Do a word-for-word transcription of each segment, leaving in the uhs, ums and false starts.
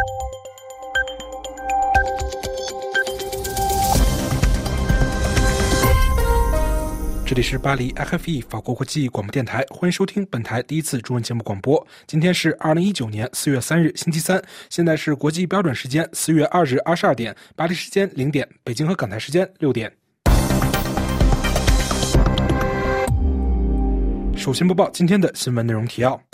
这里是巴黎 R F I 法国国际广播电台，欢迎收听本台第一次中文节目广播。今天是二零一九年四月三日星期三，现在是国际标准时间四月二日二十二点，巴黎时间零点，北京和港台时间六点。首先播报今天的新闻内容提要。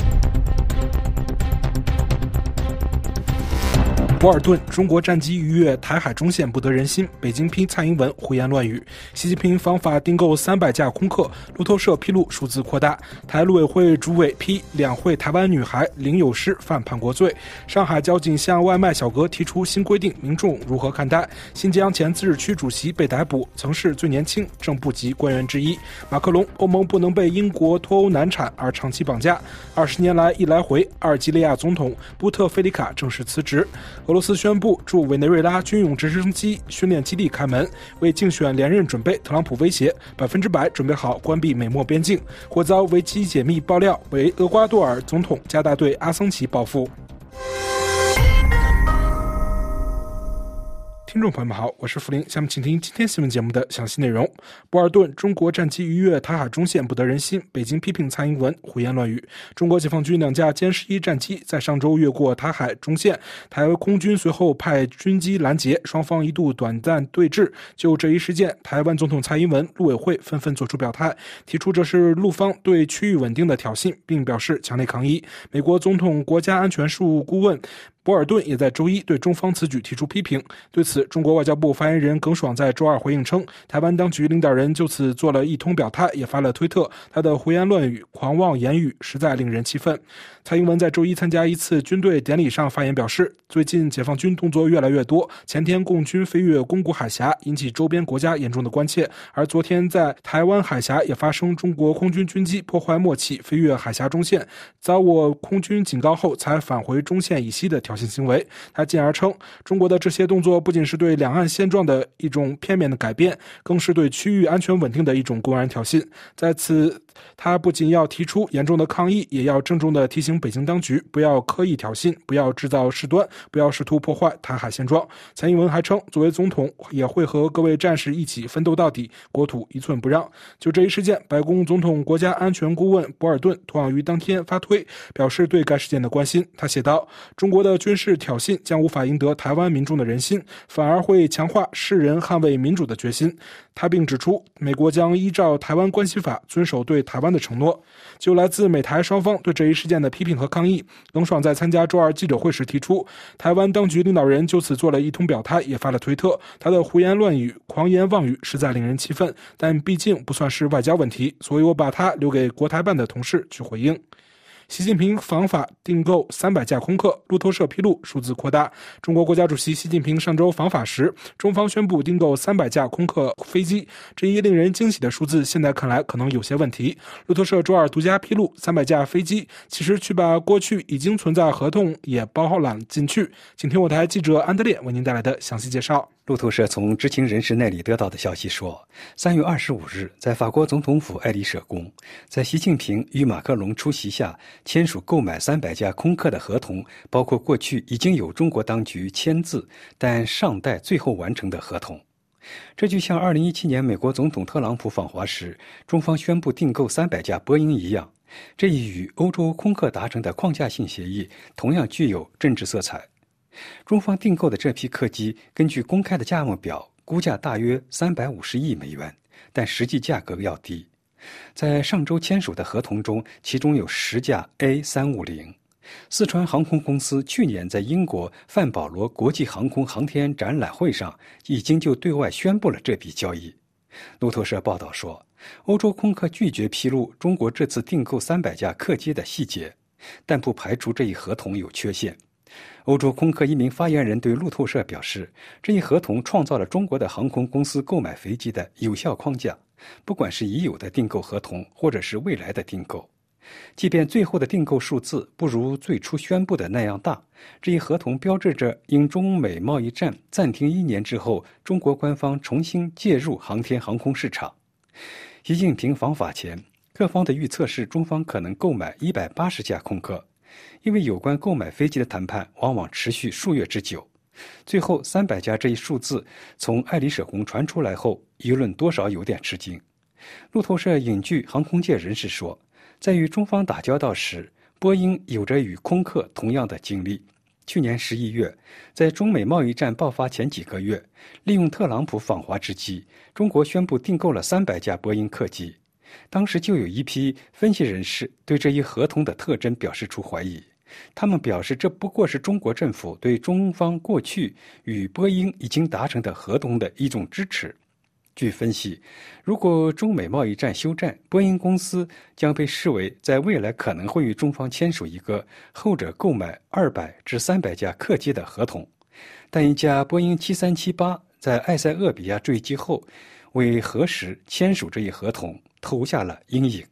博尔顿，中国战机逾越台海中线不得人心，北京批蔡英文胡言乱语。习近平访法订购三百架空客，路透社披露数字扩大。台陆委会主委批两会台湾女孩领有失犯叛国罪。上海交警向外卖小哥提出新规定，民众如何看待？新疆前自治区主席被逮捕，曾是最年轻正部级官员之一。马克龙，欧盟不能被英国脱欧难产而长期绑架。二十年来一来回，阿尔及利亚总统布特菲利卡正式辞职。俄罗斯宣布驻委内瑞拉军用直升机训练基地开门，为竞选连任准备。特朗普威胁百分之百准备好关闭美墨边境，或遭维基解密爆料，为厄瓜多尔总统加大对阿桑奇报复。听众朋友们好，我是福林，下面请听今天新闻节目的详细内容。博尔顿，中国战机逾越台海中线不得人心，北京批评蔡英文胡言乱语。中国解放军两架歼十一战机在上周越过台海中线，台湾空军随后派军机拦截，双方一度短暂对峙。就这一事件，台湾总统蔡英文、陆委会纷纷作出表态，提出这是陆方对区域稳定的挑衅，并表示强烈抗议。美国总统国家安全事务顾问博尔顿也在周一对中方此举提出批评。对此，中国外交部发言人耿爽在周二回应称，台湾当局领导人就此做了一通表态，也发了推特，他的胡言乱语、狂妄言语实在令人气愤。蔡英文在周一参加一次军队典礼上发言表示，最近解放军动作越来越多，前天共军飞越宫古海峡，引起周边国家严重的关切，而昨天在台湾海峡也发生中国空军军机破坏默契飞越海峡中线，遭我空军警告后才返回中线以西的挑衅行为。他进而称，中国的这些动作不仅是对两岸现状的一种片面的改变，更是对区域安全稳定的一种公然挑衅。在此，他不仅要提出严重的抗议，也要郑重地提醒北京当局不要刻意挑衅，不要制造事端，不要试图破坏台海现状。蔡英文还称，作为总统也会和各位战士一起奋斗到底，国土一寸不让。就这一事件，白宫总统国家安全顾问博尔顿同样于当天发推，表示对该事件的关心。他写道，中国的军事挑衅将无法赢得台湾民众的人心，反而会强化世人捍卫民主的决心。他并指出，美国将依照台湾关系法遵守对台湾的承诺。就来自美台双方对这一事件的批评和抗议，耿爽在参加周二记者会时提出，台湾当局领导人就此做了一通表态，也发了推特，他的胡言乱语、狂言妄语实在令人气愤，但毕竟不算是外交问题，所以我把它留给国台办的同事去回应。习近平访法订购三百架空客，路透社披露数字扩大。中国国家主席习近平上周访法时，中方宣布订购三百架空客飞机，这一令人惊喜的数字现在看来可能有些问题。路透社周二独家披露，三百架飞机其实去把过去已经存在合同也包揽进去。请听我台记者安德烈为您带来的详细介绍。 路透社从知情人士那里得到的消息说，三月二十五日，在法国总统府爱丽舍宫，在习近平与马克龙出席下签署购买三百架空客的合同，包括过去已经有中国当局签字但尚待最后完成的合同。这就像二零一七年美国总统特朗普访华时，中方宣布订购三百架波音一样，这一与欧洲空客达成的框架性协议同样具有政治色彩。中方订购的这批客机根据公开的价目表估价大约三百五十亿美元，但实际价格要低。在上周签署的合同中，其中有十架 A 三五零。四川航空公司去年在英国范保罗国际航空航天展览会上已经就对外宣布了这笔交易。路透社报道说，欧洲空客拒绝披露中国这次订购三百架客机的细节，但不排除这一合同有缺陷。欧洲空客一名发言人对路透社表示，这一合同创造了中国的航空公司购买飞机的有效框架，不管是已有的订购合同或者是未来的订购。即便最后的订购数字不如最初宣布的那样大，这一合同标志着因中美贸易战暂停一年之后，中国官方重新介入航天航空市场。习近平访法前，各方的预测是中方可能购买一百八十架空客， 因为有关购买飞机的谈判往往持续数月之久。最后三百架这一数字从爱丽舍宫传出来后，舆论多少有点吃惊。路透社引据航空界人士说，在与中方打交道时，波音有着与空客同样的经历。去年十一月，在中美贸易战爆发前几个月，利用特朗普访华之机，中国宣布订购了三百架波音客机。当时就有一批分析人士对这一合同的特征表示出怀疑，他们表示这不过是中国政府对中方过去与波音已经达成的合同的一种支持。据分析，如果中美贸易战休战，波音公司将被视为在未来可能会与中方签署一个后者购买二百至三百架客机的合同。但一架波音七三七八在埃塞俄比亚坠机后，为何时签署这一合同投下了阴影。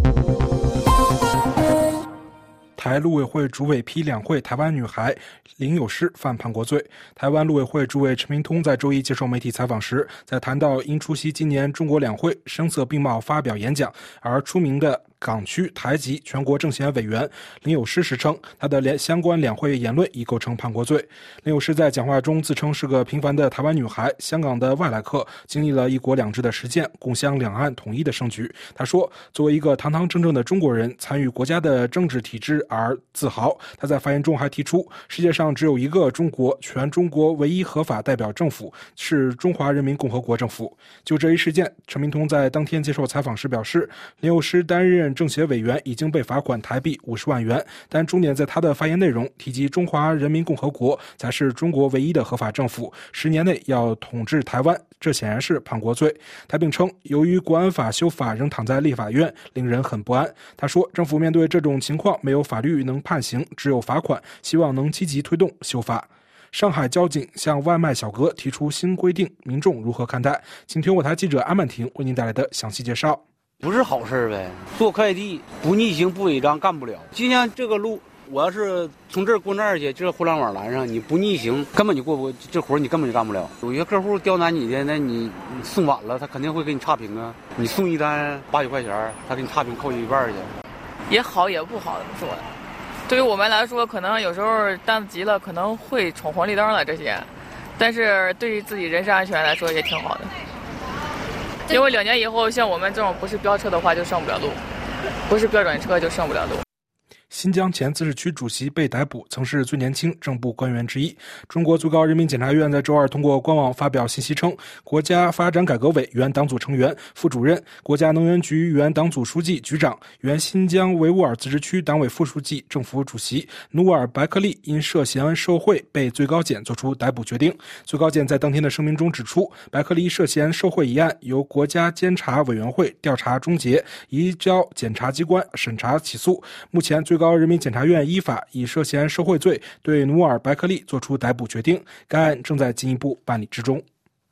台陆委会主委批两会台湾女孩林有诗犯叛国罪。台湾陆委会主委陈明通在周一接受媒体采访时，在谈到因出席今年中国两会声色并茂发表演讲而出名的港区台籍全国政协委员林有诗时称，他的相关两会言论已构成叛国罪。林有诗在讲话中自称是个平凡的台湾女孩，香港的外来客，经历了一国两制的实践，共襄两岸统一的盛举。他说，作为一个堂堂正正的中国人，参与国家的政治体制而自豪。他在发言中还提出，世界上只有一个中国，全中国唯一合法代表政府是中华人民共和国政府。就这一事件，陈明通在当天接受采访时表示，林有诗担任政协委员已经被罚款台币五十万元，但重点在他的发言内容提及中华人民共和国才是中国唯一的合法政府，十年内要统治台湾，这显然是叛国罪。他并称，由于国安法修法仍躺在立法院，令人很不安。他说，政府面对这种情况没有法律能判刑，只有罚款，希望能积极推动修法。上海交警向外卖小哥提出新规定，民众如何看待？请听我台记者安曼婷为您带来的详细介绍。 不是好事呗，做快递不逆行不违章干不了。就像这个路，我要是从这儿过那儿去，这互联网栏上你不逆行，根本就过不这活，你根本就干不了。有些客户刁难你的，那你送晚了，他肯定会给你差评啊。你送一单八九块钱，他给你差评扣一半去。 也好也不好，怎么说？对于我们来说，可能有时候单子急了，可能会闯红绿灯了这些，但是对于自己人身安全来说也挺好的。因为两年以后，像我们这种不是标车的话，就上不了路；不是标准车就上不了路。 新疆前自治区主席被逮捕，曾是最年轻正部官员之一。中国最高人民检察院在周二通过官网发表信息称，国家发展改革委原党组成员、副主任，国家能源局原党组书记、局长，原新疆维吾尔自治区党委副书记、政府主席努尔白克力因涉嫌受贿被最高检作出逮捕决定。最高检在当天的声明中指出，白克力涉嫌受贿一案由国家监察委员会调查终结，移交检察机关审查起诉。目前最高人民检察院依法以涉嫌受贿罪对努尔白克力作出逮捕决定，该案正在进一步办理之中。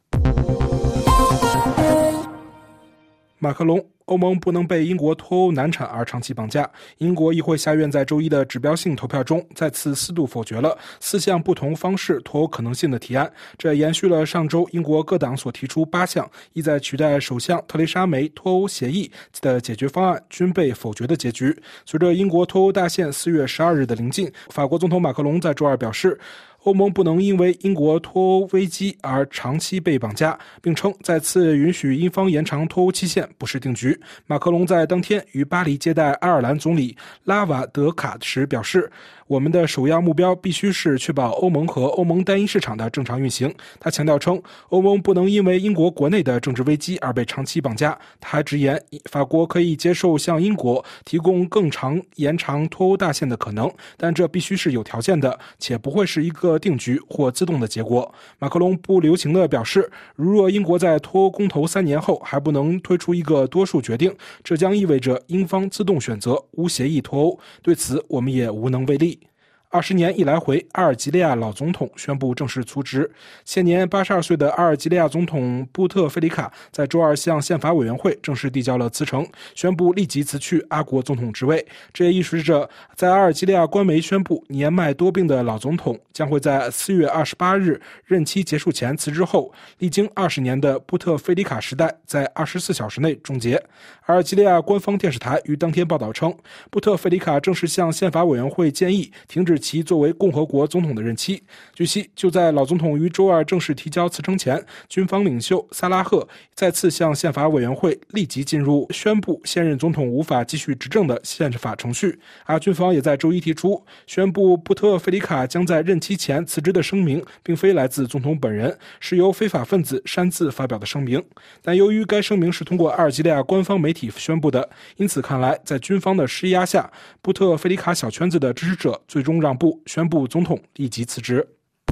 马克龙，欧盟不能被英国脱欧难产而长期绑架。英国议会下院在周一的指标性投票中再次四度否决了四项不同方式脱欧可能性的提案，这延续了上周英国各党所提出八项意在取代首相特蕾莎梅脱欧协议的解决方案均被否决的结局。随着英国脱欧大限四月十二日的临近，法国总统马克龙在周二表示，欧盟不能因为英国脱欧危机而长期被绑架，并称再次允许英方延长脱欧期限不是定局。马克龙在当天于巴黎接待爱尔兰总理拉瓦德卡时表示，我们的首要目标必须是确保欧盟和欧盟单一市场的正常运行。他强调称，欧盟不能因为英国国内的政治危机而被长期绑架。他还直言，法国可以接受向英国提供更长延长脱欧大限的可能，但这必须是有条件的，且不会是一个定局或自动的结果。马克龙不留情地表示，如若英国在脱欧公投三年后还不能推出一个多数决定，这将意味着英方自动选择无协议脱欧，对此我们也无能为力。 二十年一来回，阿尔及利亚老总统宣布正式辞职。现年八十二岁的阿尔及利亚总统布特菲利卡在周二向宪法委员会正式递交了辞呈，宣布立即辞去阿国总统职位。这也意味着，在阿尔及利亚官媒宣布年迈多病的老总统将会在四月二十八日任期结束前辞职后，历经二十年的布特菲利卡时代在二十四小时内终结。阿尔及利亚官方电视台于当天报道称，布特菲利卡正式向宪法委员会建议停止其作为共和国总统的任期。据悉，就在老总统于周二正式提交辞呈前，军方领袖萨拉赫再次向宪法委员会立即进入宣布现任总统无法继续执政的宪法程序。而军方也在周一提出，宣布布特菲利卡将在任期前辞职的声明并非来自总统本人，是由非法分子擅自发表的声明。但由于该声明是通过阿尔及利亚官方媒体宣布的，因此看来在军方的施压下，布特菲利卡小圈子的支持者最终让步，宣布总统立即辞职。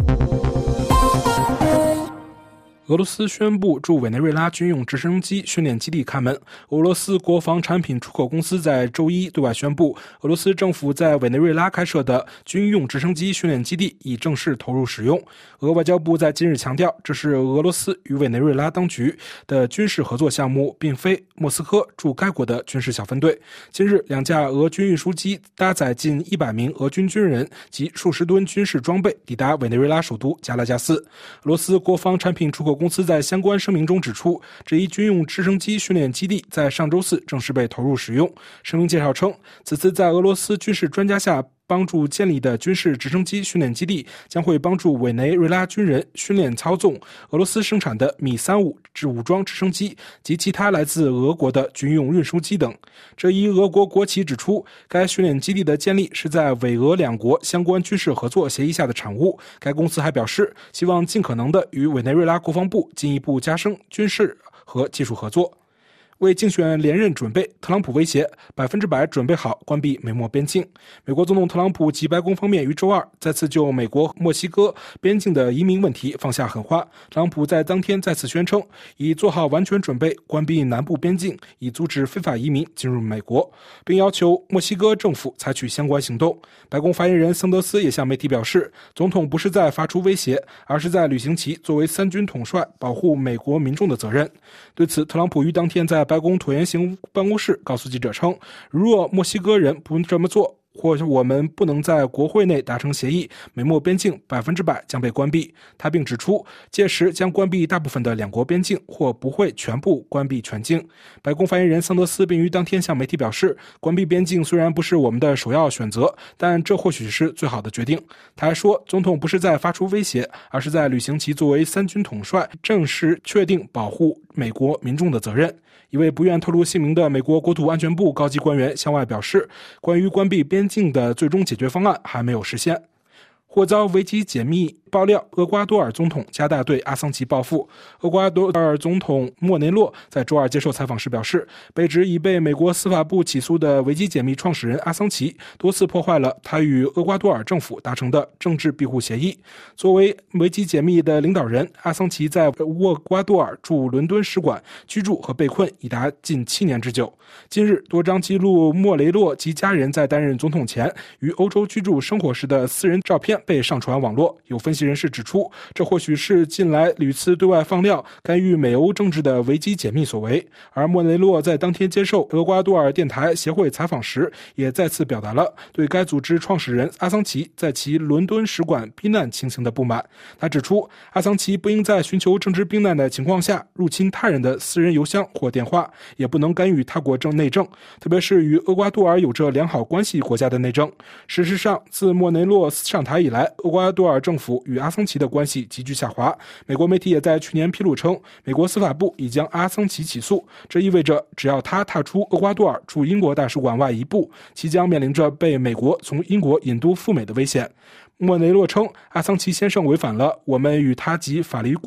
俄罗斯宣布驻委内瑞拉军用直升机训练基地开门。俄罗斯国防产品出口公司在周一对外宣布，俄罗斯政府在委内瑞拉开设的军用直升机训练基地已正式投入使用。俄外交部在今日强调，这是俄罗斯与委内瑞拉当局的军事合作项目，并非莫斯科驻该国的军事小分队。今日，两架俄军运输机搭载近一百名俄军军人及数十吨军事装备抵达委内瑞拉首都加拉加斯。俄罗斯国防产品出口公司在相关声明中指出，这一军用直升机训练基地在上周四正式被投入使用。声明介绍称，此次在俄罗斯军事专家下帮助建立的军事直升机训练基地将会帮助委内瑞拉军人训练操纵俄罗斯生产的米三五武装直升机及其他来自俄国的军用运输机等。这一俄国国旗指出，该训练基地的建立是在委俄两国相关军事合作协议下的产物。该公司还表示，希望尽可能的与委内瑞拉国防部进一步加深军事和技术合作。为竞选连任准备，特朗普威胁百分之百准备好关闭美墨边境。美国总统特朗普及白宫方面于周二再次就美国墨西哥边境的移民问题放下狠话。特朗普在当天再次宣称，已做好完全准备关闭南部边境，以阻止非法移民进入美国，并要求墨西哥政府采取相关行动。白宫发言人桑德斯也向媒体表示，总统不是在发出威胁，而是在履行其作为三军统帅保护美国民众的责任。对此，特朗普于当天在白宫椭圆形办公室告诉记者称，若墨西哥人不这么做，或我们不能在国会内达成协议，美墨边境百分之百将被关闭。他并指出，届时将关闭大部分的两国边境，或不会全部关闭全境。白宫发言人桑德斯并于当天向媒体表示，关闭边境虽然不是我们的首要选择，但这或许是最好的决定。他还说，总统不是在发出威胁，而是在履行其作为三军统帅正式确定保护美国民众的责任。一位不愿透露姓名的美国国土安全部高级官员向外表示，关于关闭边境的最终解决方案还没有实现。或遭维基解密爆料，厄瓜多尔总统加大对阿桑奇报复。厄瓜多尔总统莫雷诺在周二接受采访时表示，被指已被美国司法部起诉的维基解密创始人阿桑奇多次破坏了他与厄瓜多尔政府达成的政治庇护协议。作为维基解密的领导人，阿桑奇在厄瓜多尔驻伦敦使馆居住和被困已达近七年之久。近日，多张记录莫雷诺及家人在担任总统前于欧洲居住生活时的私人照片被上传网络。有分析人士指出，这或许是近来屡次对外放料干预美欧政治的维基解密所为。而莫雷诺在当天接受厄瓜多尔电台协会采访时，也再次表达了对该组织创始人阿桑奇在其伦敦使馆避难情形的不满。他指出，阿桑奇不应在寻求政治避难的情况下入侵他人的私人邮箱或电话，也不能干预他国政内政，特别是与厄瓜多尔有着良好关系国家的内政。事实上，自莫雷诺上台以来，厄瓜多尔政府与阿桑奇的关系急剧下滑。美国媒体也在去年披露称，美国司法部已将阿桑奇起诉，这意味着只要他踏出厄瓜多尔驻英国大使馆外一步，即将面临着被美国从英国引渡赴美的危险。莫雷诺称，阿桑奇先生违反了我们与他及法律顾问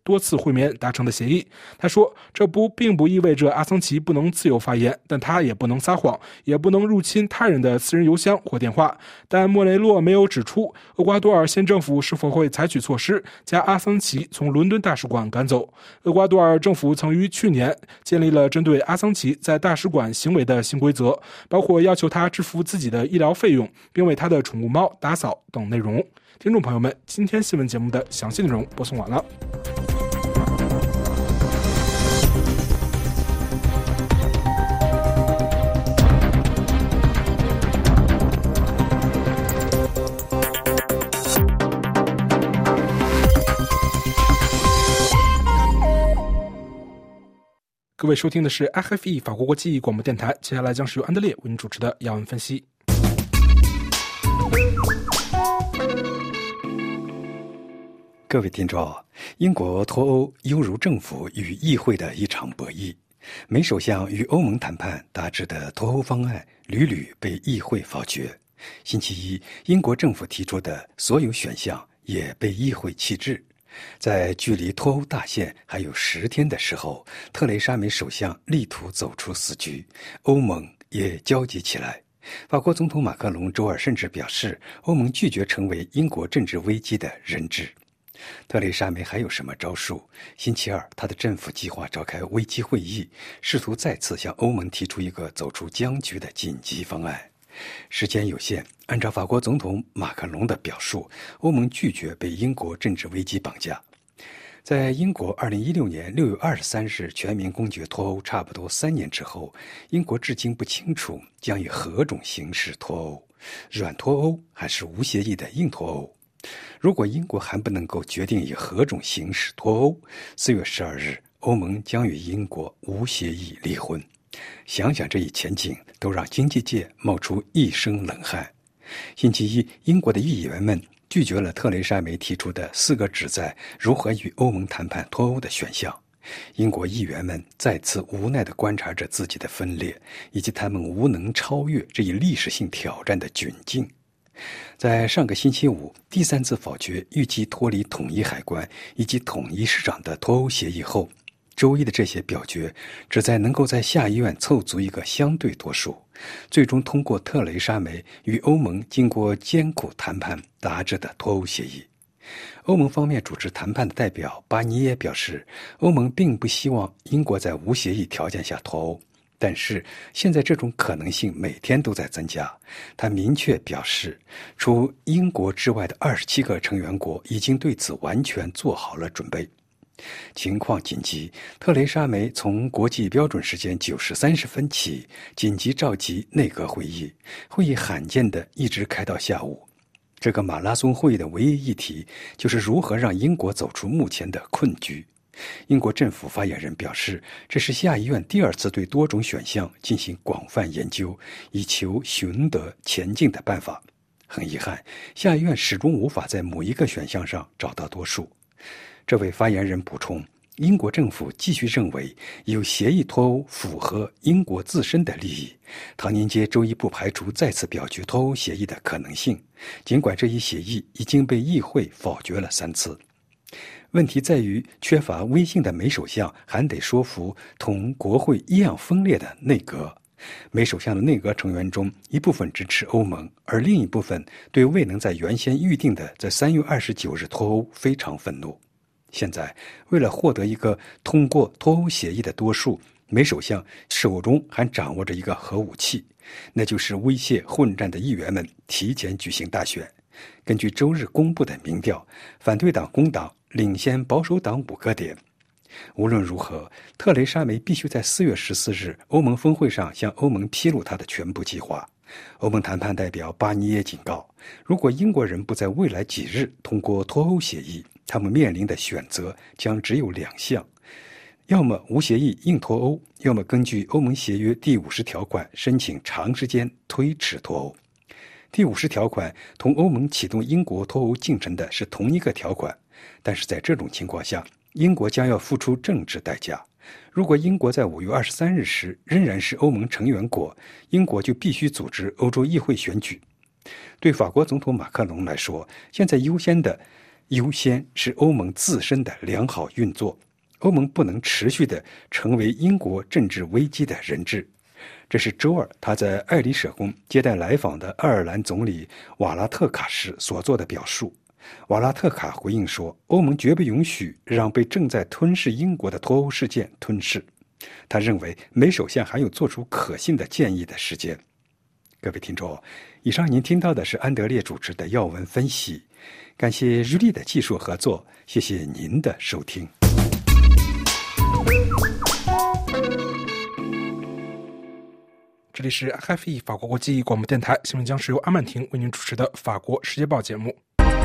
多次会面达成的协议。他说，这不并不意味着阿桑奇不能自由发言，但他也不能撒谎，也不能入侵他人的私人邮箱或电话。但莫雷洛没有指出厄瓜多尔县政府是否会采取措施将阿桑奇从伦敦大使馆赶走。厄瓜多尔政府曾于去年建立了针对阿桑奇在大使馆行为的新规则，包括要求他支付自己的医疗费用，并为他的宠物猫打扫等内容。听众朋友们，今天新闻节目的详细内容播送完了。各位收听的是 R F E 法国国际广播电台，接下来将是由安德烈为您主持的要闻分析。 各位听众，英国脱欧犹如政府与议会的一场博弈。梅首相与欧盟谈判达致的脱欧方案屡屡被议会否决。星期一，英国政府提出的所有选项也被议会弃置。在距离脱欧大限还有十天的时候，特蕾莎梅首相力图走出死局，欧盟也焦急起来。法国总统马克龙周二甚至表示，欧盟拒绝成为英国政治危机的人质。特蕾莎梅还有什么招数？星期二，她的政府计划召开危机会议，试图再次向欧盟提出一个走出僵局的紧急方案。时间有限，按照法国总统马克龙的表述，欧盟拒绝被英国政治危机绑架。在英国二零一六年六月二十三日全民公决脱欧差不多三年之后，英国至今不清楚将以何种形式脱欧，软脱欧还是无协议的硬脱欧。如果英国还不能够决定以何种形式脱欧，四月十二日，欧盟将与英国无协议离婚。想想这一前景，都让经济界冒出一身冷汗。星期一，英国的议员们拒绝了特蕾莎梅提出的四个旨在如何与欧盟谈判脱欧的选项。英国议员们再次无奈地观察着自己的分裂，以及他们无能超越这一历史性挑战的窘境。在上个星期五第三次否决预计脱离统一海关以及统一市场的脱欧协议后，周一的这些表决旨在能够在下议院凑足一个相对多数，最终通过特蕾莎梅与欧盟经过艰苦谈判达致的脱欧协议。欧盟方面主持谈判的代表巴尼耶表示，欧盟并不希望英国在无协议条件下脱欧，但是现在这种可能性每天都在增加。他明确表示，除英国之外的二十七个成员国已经对此完全做好了准备。情况紧急，特蕾莎梅从国际标准时间九时三十分起紧急召集内阁会议，会议罕见地一直开到下午。这个马拉松会议的唯一议题就是如何让英国走出目前的困局。英国政府发言人表示，这是下议院第二次对多种选项进行广泛研究，以求寻得前进的办法。很遗憾，下议院始终无法在某一个选项上找到多数。这位发言人补充，英国政府继续认为有协议脱欧符合英国自身的利益。唐宁街周一不排除再次表决脱欧协议的可能性，尽管这一协议已经被议会否决了三次。问题在于，缺乏威信的梅首相还得说服同国会一样分裂的内阁。梅首相的内阁成员中，一部分支持欧盟，而另一部分对未能在原先预定的在三月二十九日脱欧非常愤怒。现在，为了获得一个通过脱欧协议的多数，梅首相手中还掌握着一个核武器，那就是威胁混战的议员们提前举行大选。根据周日公布的民调，反对党工党领先保守党五个点。无论如何，特蕾莎梅必须在四月十四日欧盟峰会上向欧盟披露她的全部计划。欧盟谈判代表巴尼耶警告，如果英国人不在未来几日通过脱欧协议，他们面临的选择将只有两项：要么无协议硬脱欧，要么根据欧盟协约第五十条款申请长时间推迟脱欧。第五十条款同欧盟启动英国脱欧进程的是同一个条款，但是在这种情况下，英国将要付出政治代价。如果英国在五月二十三日时仍然是欧盟成员国，英国就必须组织欧洲议会选举。对法国总统马克龙来说，现在优先的优先是欧盟自身的良好运作，欧盟不能持续地成为英国政治危机的人质。这是周二他在爱丽舍宫接待来访的爱尔兰总理瓦拉特卡时所做的表述。瓦拉特卡回应说，欧盟绝不允许让被正在吞噬英国的脱欧事件吞噬。他认为梅首相还有做出可信的建议的时间。各位听众，以上您听到的是安德烈主持的要闻分析，感谢日历的技术合作，谢谢您的收听。 这里是 F I 法国国际广播电台，新闻将是由阿曼婷为您主持的法国世界报节目。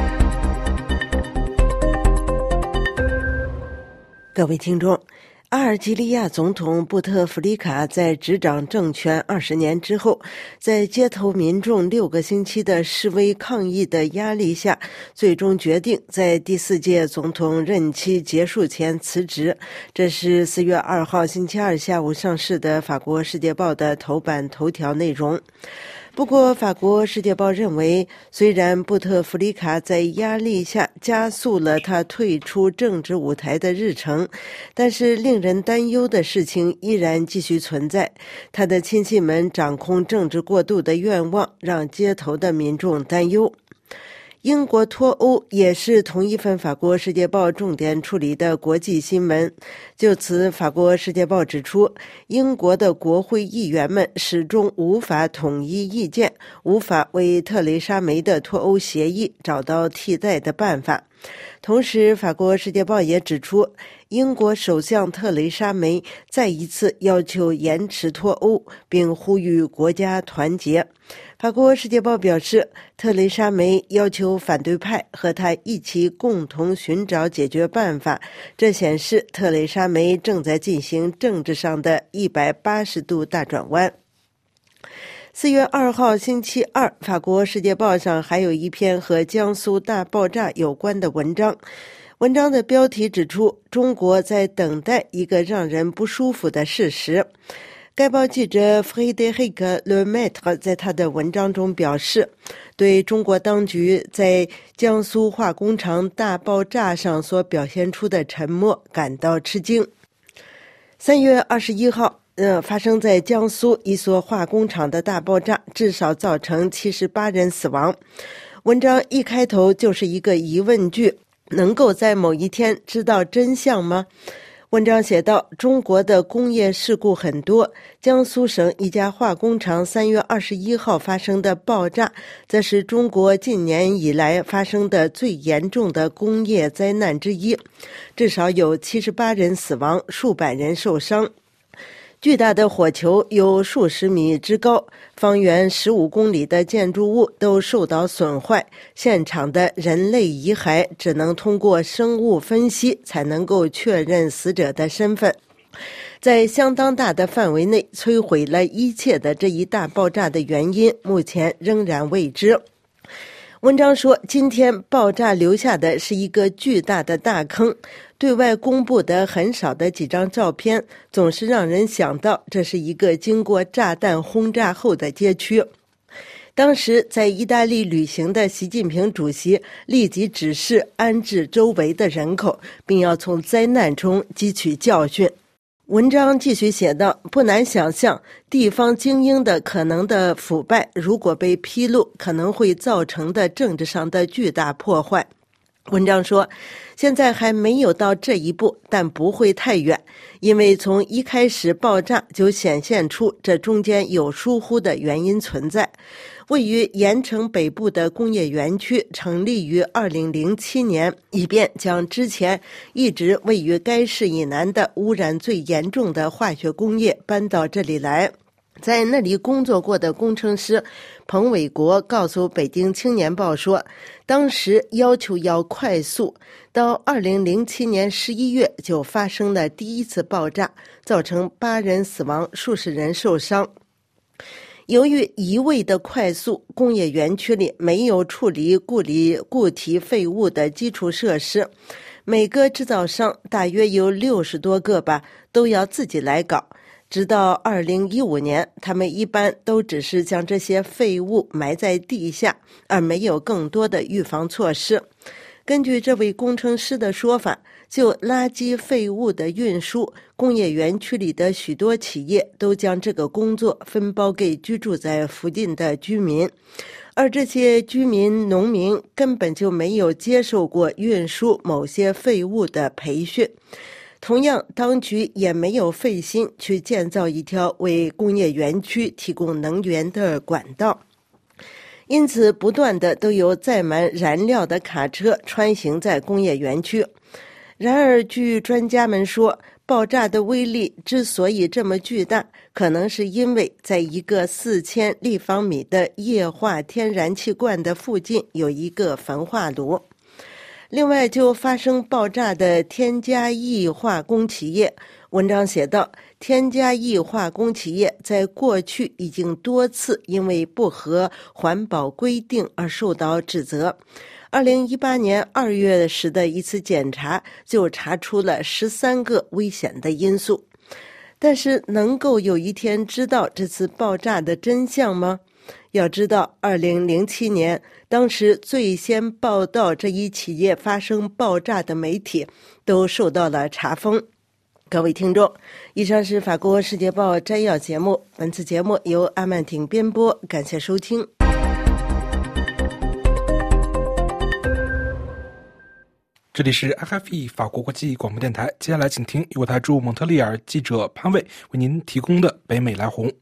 各位听众，阿尔及利亚总统布特弗利卡在执掌政权二十年之后，在街头民众六个星期的示威抗议的压力下，最终决定在第四届总统任期结束前辞职。这是四月二号星期二下午上市的法国世界报的头版头条内容。不过法国世界报认为，虽然布特弗利卡在压力下加速了他退出政治舞台的日程，但是令人担忧的事情依然继续存在。他的亲戚们掌控政治过渡的愿望让街头的民众担忧。英国脱欧也是同一份法国世界报重点处理的国际新闻。就此，法国世界报指出，英国的国会议员们始终无法统一意见，无法为特蕾莎梅的脱欧协议找到替代的办法。同时，法国世界报也指出，英国首相特蕾莎梅再一次要求延迟脱欧，并呼吁国家团结。法国世界报表示，特蕾莎梅要求反对派和他一起共同寻找解决办法，这显示特蕾莎梅正在进行政治上的一百八十度大转弯。四月二号星期二，法国世界报上还有一篇和江苏大爆炸有关的文章。文章的标题指出，中国在等待一个让人不舒服的事实。该报记者 Frédéric Lemaitre 在他的文章中表示，对中国当局在江苏化工厂大爆炸上所表现出的沉默感到吃惊。三月二十一号呃，发生在江苏一所化工厂的大爆炸，至少造成七十八人死亡。文章一开头就是一个疑问句，能够在某一天知道真相吗？文章写道，中国的工业事故很多，江苏省一家化工厂三月二十一号发生的爆炸，则是中国近年以来发生的最严重的工业灾难之一，至少有七十八人死亡，数百人受伤。巨大的火球有数十米之高，方圆十五公里的建筑物都受到损坏，现场的人类遗骸只能通过生物分析才能够确认死者的身份。在相当大的范围内摧毁了一切的这一大爆炸的原因，目前仍然未知。文章说，今天爆炸留下的是一个巨大的大坑，对外公布的很少的几张照片总是让人想到这是一个经过炸弹轰炸后的街区。当时在意大利旅行的习近平主席立即指示安置周围的人口，并要从灾难中汲取教训。文章继续写道，不难想象地方精英的可能的腐败，如果被披露，可能会造成的政治上的巨大破坏。文章说，现在还没有到这一步，但不会太远，因为从一开始爆炸就显现出这中间有疏忽的原因存在。位于盐城北部的工业园区成立于二零零七年，以便将之前一直位于该市以南的污染最严重的化学工业搬到这里来。在那里工作过的工程师彭伟国告诉北京青年报说，当时要求要快速，到二零零七年十一月就发生了第一次爆炸，造成八人死亡，数十人受伤。由于一味的快速，工业园区里没有处理固理固体废物的基础设施，每个制造商大约有六十多个吧，都要自己来搞。直到二零一五年，他们一般都只是将这些废物埋在地下，而没有更多的预防措施。 根据这位工程师的说法，就垃圾废物的运输，工业园区里的许多企业都将这个工作分包给居住在附近的居民，而这些居民农民根本就没有接受过运输某些废物的培训。同样，当局也没有费心去建造一条为工业园区提供能源的管道。因此，不断的都有载满燃料的卡车穿行在工业园区。然而，据专家们说，爆炸的威力之所以这么巨大，可能是因为在一个四千立方米的液化天然气罐的附近有一个焚化炉。另外，就发生爆炸的天嘉液化工企业，文章写道，天嘉液化工企业在过去已经多次因为不合环保规定而受到指责。二零一八年二月时的一次检查就查出了十三个危险的因素。但是能够有一天知道这次爆炸的真相吗？要知道，二零零七年，当时最先报道这一企业发生爆炸的媒体都受到了查封。各位听众，以上是法国世界报摘要节目，本次节目由阿曼婷编播，感谢收听。 这里是 F F E 法国国际广播电台，接下来请听由台驻蒙特利尔记者潘伟为您提供的北美来红。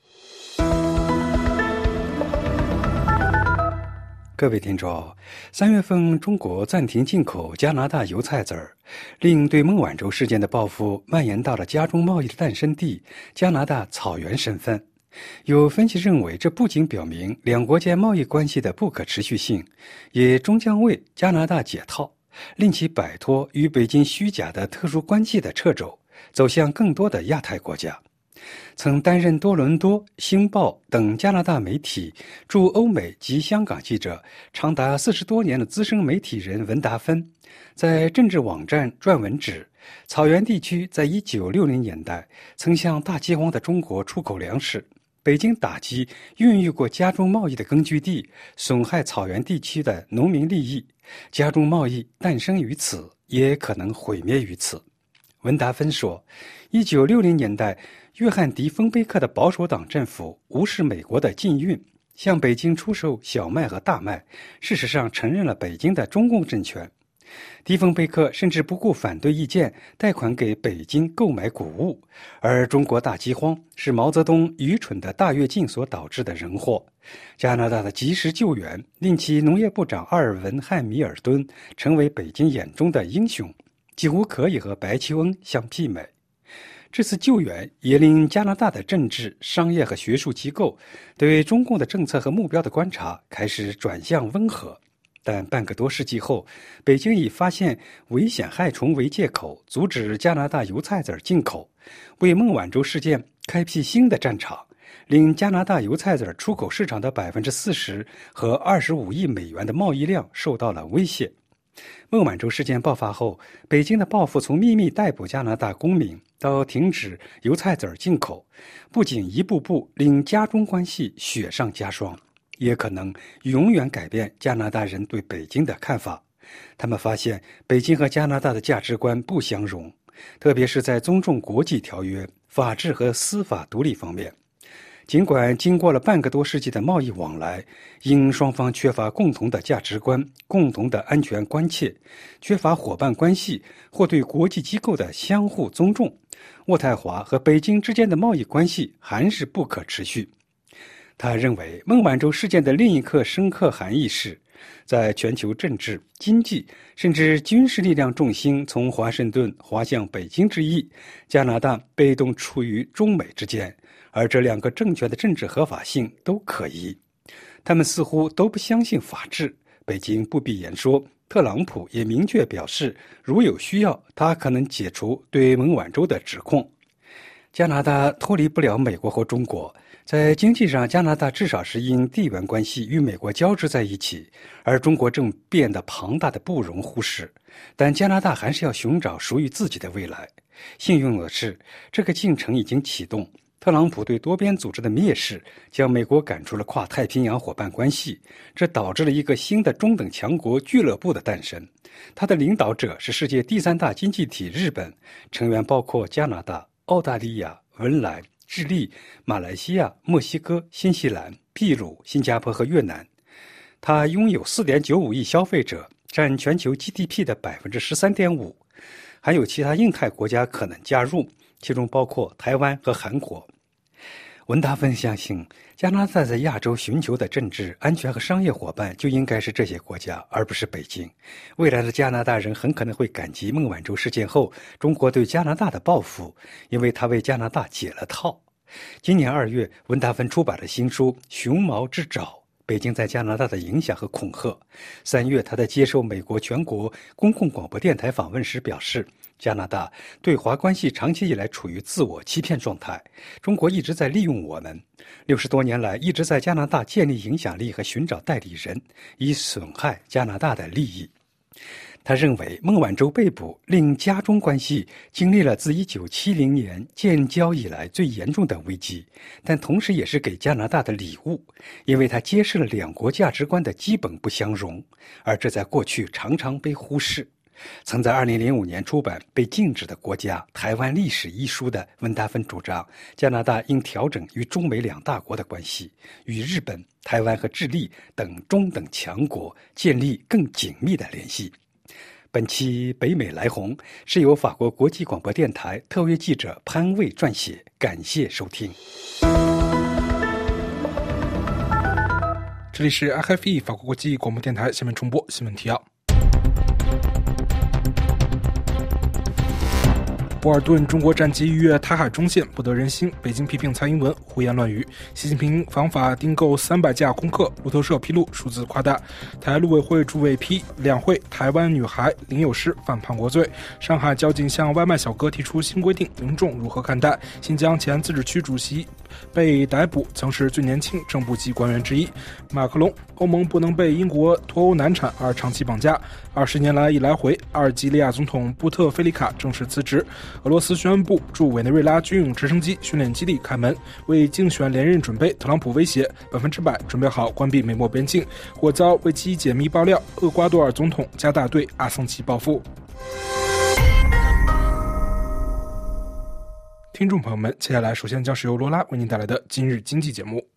各位听众，三月份中国暂停进口加拿大油菜籽儿，令对孟晚舟事件的报复蔓延到了加中贸易的诞生地加拿大草原身份。有分析认为，这不仅表明两国间贸易关系的不可持续性，也终将为加拿大解套，令其摆脱与北京虚假的特殊关系的掣肘，走向更多的亚太国家。曾担任多伦多、星报等加拿大媒体驻欧美及香港记者长达四十多年的资深媒体人文达芬，在政治网站撰文指，草原地区在一九六零年代曾向大饥荒的中国出口粮食，北京打击孕育过加中贸易的根据地，损害草原地区的农民利益，加中贸易诞生于此，也可能毁灭于此。文达芬说，一九六零年代约翰迪丰贝克的保守党政府无视美国的禁运，向北京出售小麦和大麦，事实上承认了北京的中共政权。迪丰贝克甚至不顾反对意见，贷款给北京购买谷物，而中国大饥荒是毛泽东愚蠢的大跃进所导致的人祸。加拿大的及时救援令其农业部长阿尔文·汉密尔顿成为北京眼中的英雄，几乎可以和白求恩相媲美。这次救援也令加拿大的政治、商业和学术机构对中共的政策和目标的观察开始转向温和。但半个多世纪后，北京以发现危险害虫为借口，阻止加拿大油菜籽进口，为孟晚舟事件开辟新的战场，令加拿大油菜籽出口市场的 百分之四十 和二十五亿美元的贸易量受到了威胁。孟晚舟事件爆发后，北京的报复从秘密逮捕加拿大公民到停止油菜籽进口，不仅一步步令加中关系雪上加霜，也可能永远改变加拿大人对北京的看法。他们发现北京和加拿大的价值观不相容，特别是在尊重国际条约、法治和司法独立方面。尽管经过了半个多世纪的贸易往来，因双方缺乏共同的价值观、共同的安全关切，缺乏伙伴关系或对国际机构的相互尊重，渥太华和北京之间的贸易关系还是不可持续。他认为，孟晚舟事件的另一个深刻含义是，在全球政治、经济甚至军事力量重心从华盛顿滑向北京之意，加拿大被动处于中美之间，而这两个政权的政治合法性都可疑。他们似乎都不相信法治。北京不必言说，特朗普也明确表示，如有需要，他可能解除对孟晚舟的指控。加拿大脱离不了美国和中国，在经济上，加拿大至少是因地缘关系与美国交织在一起，而中国正变得庞大的不容忽视。但加拿大还是要寻找属于自己的未来。幸运的是，这个进程已经启动。 特朗普对多边组织的蔑视将美国赶出了跨太平洋伙伴关系，这导致了一个新的中等强国俱乐部的诞生。它的领导者是世界第三大经济体日本，成员包括加拿大、澳大利亚、文莱、智利、马来西亚、墨西哥、新西兰、秘鲁、新加坡和越南。它拥有 四点九五亿消费者，占全球 G D P 的 百分之十三点五， 还有其他印太国家可能加入，其中包括台湾和韩国。文达芬相信，加拿大在亚洲寻求的政治、安全和商业伙伴就应该是这些国家，而不是北京。未来的加拿大人很可能会感激孟晚舟事件后中国对加拿大的报复，因为他为加拿大解了套。今年二月，文达芬出版了新书《熊毛之爪》，北京在加拿大的影响和恐吓。三月，他在接受美国全国公共广播电台访问时表示，加拿大对华关系长期以来处于自我欺骗状态，中国一直在利用我们，六十多年来一直在加拿大建立影响力和寻找代理人，以损害加拿大的利益。他认为孟晚舟被捕令加中关系经历了自一九七零年建交以来最严重的危机，但同时也是给加拿大的礼物，因为它揭示了两国价值观的基本不相容，而这在过去常常被忽视。曾在二零零五年出版《被禁止的国家：台湾历史》一书的文达芬主张，加拿大应调整与中美两大国的关系，与日本、台湾和智利等中等强国建立更紧密的联系。本期北美来鸿是由法国国际广播电台特约记者潘卫撰写，感谢收听。 这里是 R F E 法国国际广播电台新闻重播新闻提要。波尔顿中国战机逾越台海中线不得人心，北京批评蔡英文胡言乱语。习近平访法订购三百架空客，路透社披露数字夸大。台陆委会主委批两会台湾女孩林有诗犯叛国罪。上海交警向外卖小哥提出新规定，民众如何看待？新疆前自治区主席被逮捕，曾是最年轻正部级官员之一。马克龙，欧盟不能被英国脱欧难产而长期绑架。二十年来一来回，阿尔及利亚总统布特菲利卡正式辞职。俄罗斯宣布驻委内瑞拉军用直升机训练基地开门，为竞选连任准备。特朗普威胁百分之百准备好关闭美墨边境，或遭为其解密爆料。厄瓜多尔总统加大对阿桑奇报复。听众朋友们，接下来首先将是由罗拉为您带来的今日经济节目。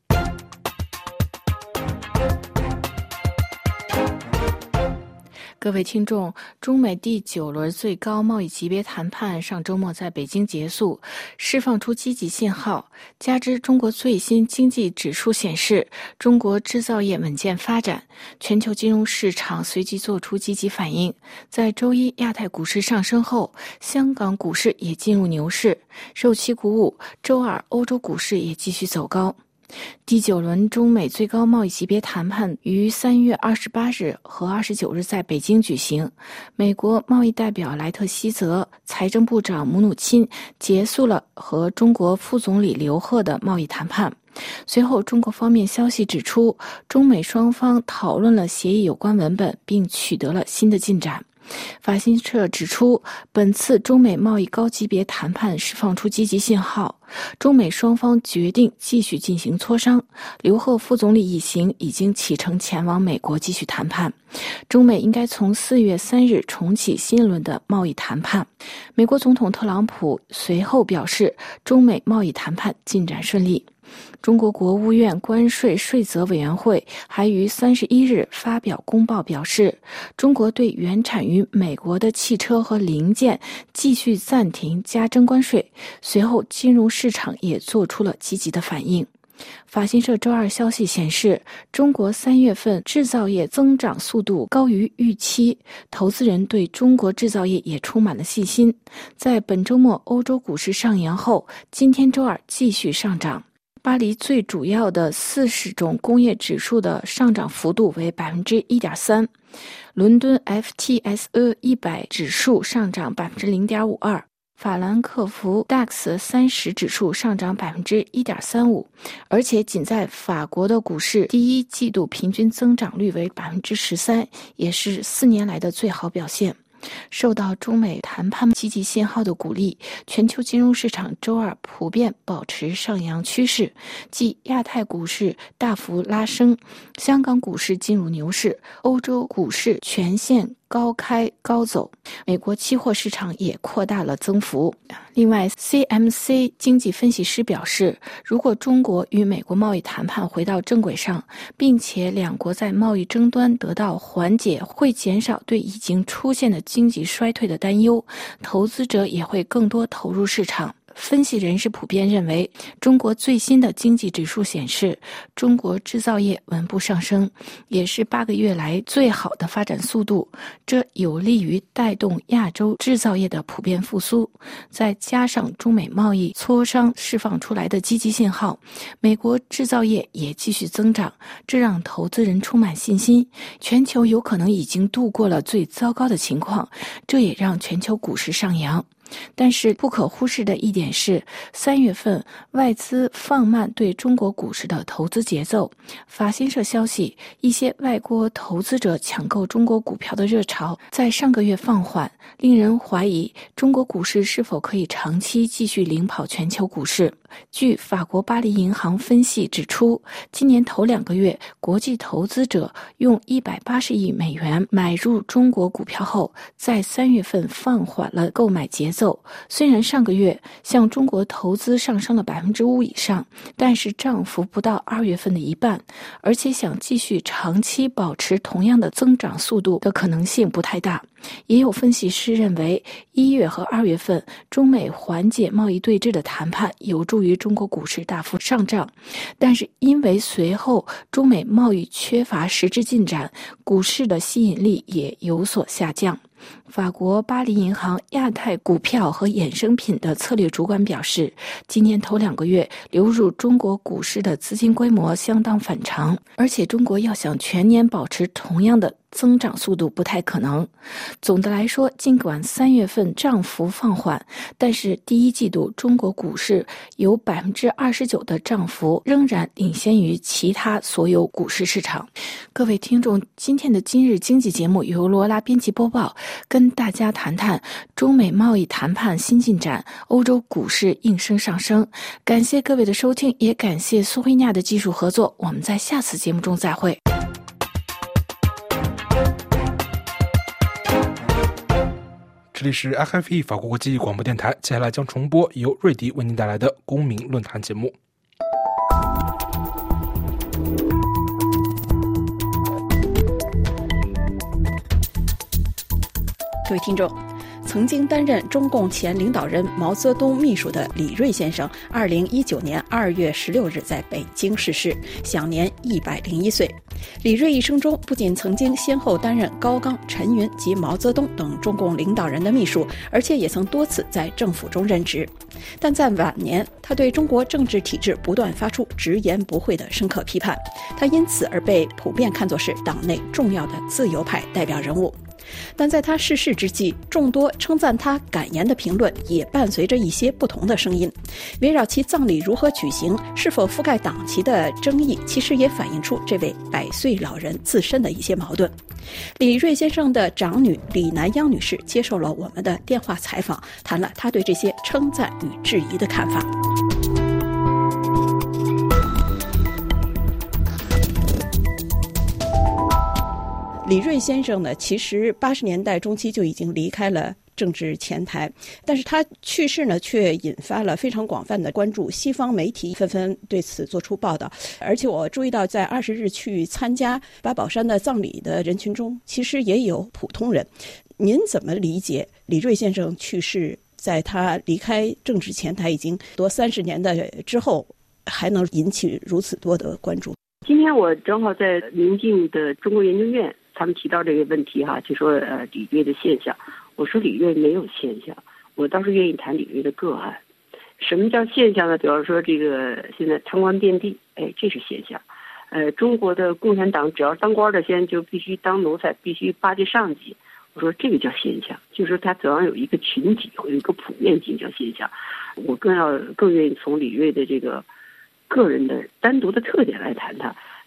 各位听众，中美第九轮最高贸易级别谈判上周末在北京结束，释放出积极信号。加之中国最新经济指数显示，中国制造业稳健发展，全球金融市场随即做出积极反应。在周一亚太股市上升后，香港股市也进入牛市，受其鼓舞，周二欧洲股市也继续走高。第九轮中美最高贸易级别谈判于三月二十八日和二十九日在北京举行。美国贸易代表莱特希泽、财政部长姆努钦结束了和中国副总理刘鹤的贸易谈判。随后，中国方面消息指出，中美双方讨论了协议有关文本，并取得了新的进展。法新社指出，本次中美贸易高级别谈判释放出积极信号，中美双方决定继续进行磋商。刘鹤副总理一行已经启程前往美国继续谈判，中美应该从四月三日重启新一轮的贸易谈判。美国总统特朗普随后表示，中美贸易谈判进展顺利。中国国务院关税税则委员会还于三十一日发表公报表示，中国对原产于美国的汽车和零件继续暂停加征关税。随后，金融市场也做出了积极的反应。法新社周二消息显示，中国三月份制造业增长速度高于预期，投资人对中国制造业也充满了信心。在本周末欧洲股市上扬后，今天周二继续上涨。巴黎最主要的四十种工业指数的上涨幅度为 百分之一点三， 伦敦 F T S E 一百 指数上涨 百分之零点五二， 法兰克福 D A X 三十 指数上涨 百分之一点三五， 而且仅在法国的股市第一季度平均增长率为 百分之十三， 也是四年来的最好表现。 受到中美谈判积极信号的鼓励，全球金融市场周二普遍保持上扬趋势，即亚太股市大幅拉升，香港股市进入牛市，欧洲股市全线高开高走，美国期货市场也扩大了增幅。另外 C M C 经济分析师表示，如果中国与美国贸易谈判回到正轨上，并且两国在贸易争端得到缓解，会减少对已经出现的经济衰退的担忧，投资者也会更多投入市场。分析人士普遍认为，中国最新的经济指数显示，中国制造业稳步上升，也是八个月来最好的发展速度，这有利于带动亚洲制造业的普遍复苏。再加上中美贸易磋商释放出来的积极信号，美国制造业也继续增长，这让投资人充满信心，全球有可能已经度过了最糟糕的情况，这也让全球股市上扬。但是不可忽视的一点是，三月份外资放慢对中国股市的投资节奏。法新社消息，一些外国投资者抢购中国股票的热潮在上个月放缓，令人怀疑中国股市是否可以长期继续领跑全球股市。据法国巴黎银行分析指出，今年头两个月，国际投资者用一百八十亿美元买入中国股票后，在三月份放缓了购买节奏。虽然上个月向中国投资上升了百分之五以上，但是涨幅不到二月份的一半，而且想继续长期保持同样的增长速度的可能性不太大。也有分析师认为，一月和二月份中美缓解贸易对峙的谈判有助于中国股市大幅上涨，但是因为随后中美贸易缺乏实质进展，股市的吸引力也有所下降。法国巴黎银行亚太股票和衍生品的策略主管表示，今年头两个月流入中国股市的资金规模相当反常，而且中国要想全年保持同样的增长速度不太可能。总的来说，尽管三月份涨幅放缓，但是第一季度中国股市有 百分之二十九 的涨幅，仍然领先于其他所有股市市场。各位听众，今天的今日经济节目由罗拉编辑播报，跟大家谈谈中美贸易谈判新进展，欧洲股市应声上升。感谢各位的收听，也感谢苏慧亚的技术合作，我们在下次节目中再会。 这里是 F F E 法国国际广播电台，接下来将重播由瑞迪为您带来的公民论坛节目。 各位听众，曾经担任中共前领导人毛泽东秘书的李锐先生，二零一九年二月十六日在北京逝世，享年一百零一岁。李锐一生中不仅曾经先后担任高岗、陈云及毛泽东等中共领导人的秘书，而且也曾多次在政府中任职。但在晚年，他对中国政治体制不断发出直言不讳的深刻批判，他因此而被普遍看作是党内重要的自由派代表人物。但在他逝世之际，众多称赞他感言的评论也伴随着一些不同的声音。围绕其葬礼如何举行，是否覆盖党旗的争议，其实也反映出这位百岁老人自身的一些矛盾。李锐先生的长女李南央女士接受了我们的电话采访，谈了她对这些称赞与质疑的看法。李锐先生呢，其实八十年代中期就已经离开了政治前台，但是他去世呢，却引发了非常广泛的关注，西方媒体纷纷对此做出报道。而且我注意到，在二十日去参加八宝山的葬礼的人群中，其实也有普通人。您怎么理解李锐先生去世，在他离开政治前台已经多三十年的之后，还能引起如此多的关注？ 今天我正好在临近的中国研究院，他们提到这个问题哈，就说呃李锐的现象。我说李锐没有现象，我倒是愿意谈李锐的个案。什么叫现象呢？比方说这个现在贪官遍地，哎，这是现象。呃，中国的共产党只要当官的，现在就必须当奴才，必须巴结上级。我说这个叫现象，就是说他总要有一个群体，会有一个普遍性叫现象。我更要更愿意从李锐的这个个人的单独的特点来谈他。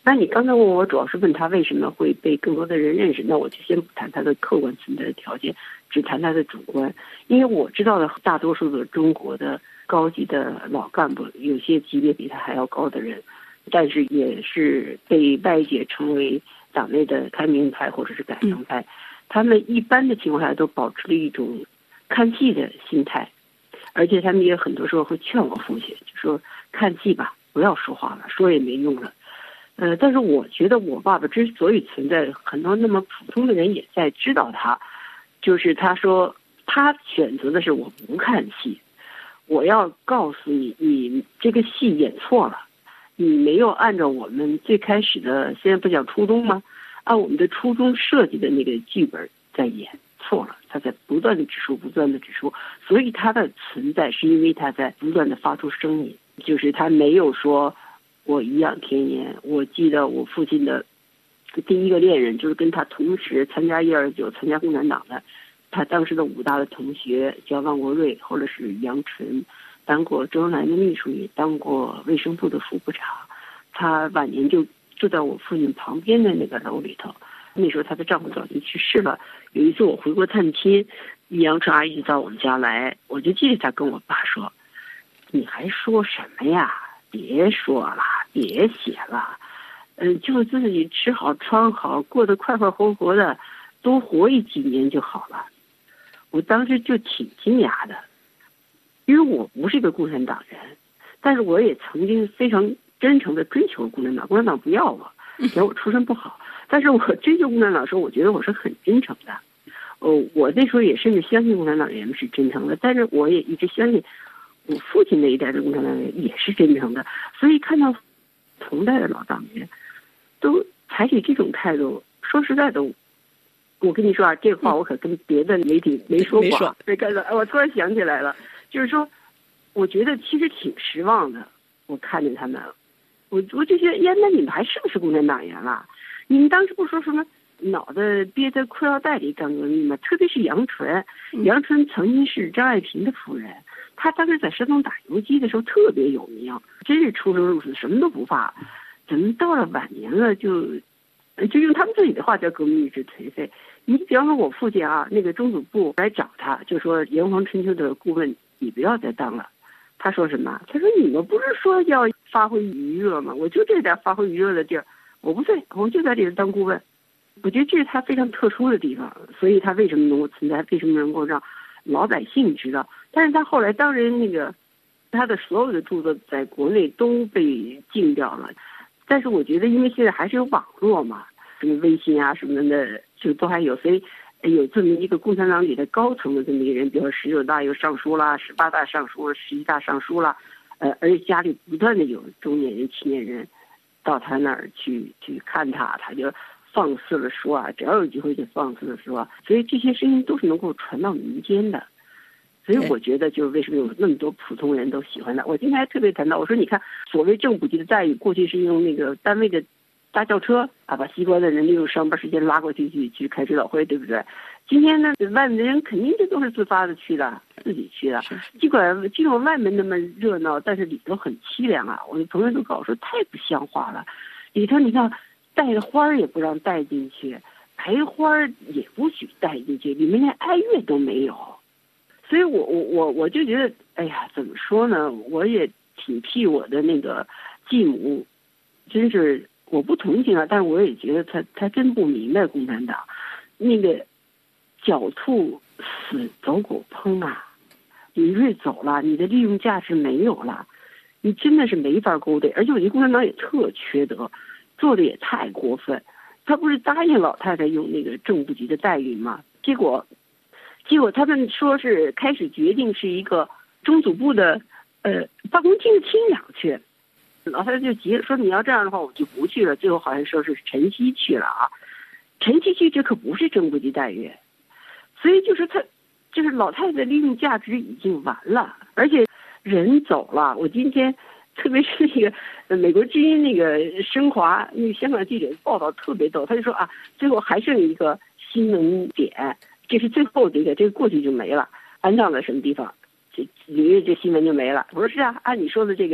那你刚才问我，主要是问他为什么会被更多的人认识，那我就先不谈他的客观存在的条件，只谈他的主观。因为我知道的大多数的中国的高级的老干部，有些级别比他还要高的人，但是也是被外界称为党内的开明派或者是改革派，他们一般的情况下都保持了一种看戏的心态，而且他们也很多时候会劝我父亲，就说看戏吧，不要说话了，说也没用了。呃，但是我觉得我爸爸之所以存在，很多那么普通的人也在知道他，就是他说他选择的是我不看戏，我要告诉你，你这个戏演错了，你没有按照我们最开始的，现在不讲初衷吗？按我们的初衷设计的那个剧本在演错了，他在不断的指出，不断的指出，所以他的存在是因为他在不断的发出声音，就是他没有说我颐养天年。我记得我父亲的第一个恋人就是跟他同时参加一二九参加共产党的，他当时的武大的同学叫万国瑞，后来是杨纯，当过周恩来的秘书，也当过卫生部的副部长。他晚年就住在我父亲旁边的那个楼里头，那时候她的丈夫早就去世了。有一次我回国探亲，杨纯阿姨就到我们家来，我就记得她跟我爸说，你还说什么呀，别说了，别写了，嗯、呃，就自己吃好穿好，过得快快活活的，多活一几年就好了。我当时就挺惊讶的，因为我不是一个共产党人，但是我也曾经非常真诚的追求共产党，共产党不要我，嫌我出身不好，但是我追求共产党的时候，我觉得我是很真诚的。哦，我那时候也甚至相信共产党人是真诚的，但是我也一直相信我父亲那一代的共产党人也是真诚的，所以看到同代的老党员都采取这种态度，说实在的，我跟你说啊，这话我可跟别的媒体没说过。没看到，我突然想起来了，就是说，我觉得其实挺失望的。我看见他们，我我就觉得，呀，那你们还是不是共产党员了？你们当时不说什么脑袋憋在裤腰带里干革命吗？特别是杨纯，杨纯曾经是张爱萍的夫人。他当时在山东打游击的时候特别有名，真是出生入死，什么都不怕。怎么到了晚年了就，就用他们自己的话叫革命意志颓废。你比方说我父亲啊，那个中组部来找他，就说炎黄春秋的顾问，你不要再当了。他说什么？他说你们不是说要发挥余热吗？我就这点发挥余热的地儿，我不对，我就在这里当顾问。我觉得这是他非常特殊的地方，所以他为什么能够存在，为什么能够让老百姓知道。但是他后来当然那个他的所有的著作在国内都被禁掉了，但是我觉得因为现在还是有网络嘛，什么微信啊什么的就都还有，所以有这么一个共产党里的高层的这么一个人，比如说十九大有尚书啦，十八大尚书，十一大尚书啦，呃，而且家里不断的有中年人青年人到他那儿去去看他，他就放肆的说啊，只要有机会就放肆的说啊，所以这些声音都是能够传到民间的。所以我觉得，就是为什么有那么多普通人都喜欢他。我今天还特别谈到，我说你看，所谓正部级的待遇，过去是用那个单位的大轿车啊，把机关的人利用上班时间拉过去去去开指导会，对不对？今天呢，外面的人肯定这都是自发的去的，自己去的。尽管尽管外面那么热闹，但是里头很凄凉啊。我的朋友都告诉我说，太不像话了。里头你看，带着花儿也不让带进去，白花儿也不许带进去，里面连哀乐都没有。所以我我我我就觉得，哎呀，怎么说呢？我也挺替我的那个继母，真是我不同情啊，但是我也觉得他他真不明白共产党，那个狡兔死走狗烹啊，李锐走了，你的利用价值没有了，你真的是没法勾兑。而且我觉得共产党也特缺德，做的也太过分。他不是答应老太太用那个正部级的待遇吗？结果。结果他们说是开始决定是一个中组部的，呃，办公厅厅长去，老太太就急了，说你要这样的话我就不去了。最后好像说是陈曦去了啊，陈曦去这可不是正部级待遇，所以就是他，就是老太太的利用价值已经完了，而且人走了。我今天特别是那个美国之音那个升华那个香港记者报道特别逗，他就说啊，最后还剩一个新闻点。这是最后的一个，这个过去就没了，安葬在什么地方，这因为这新闻就没了。我说是啊，按你说的这个，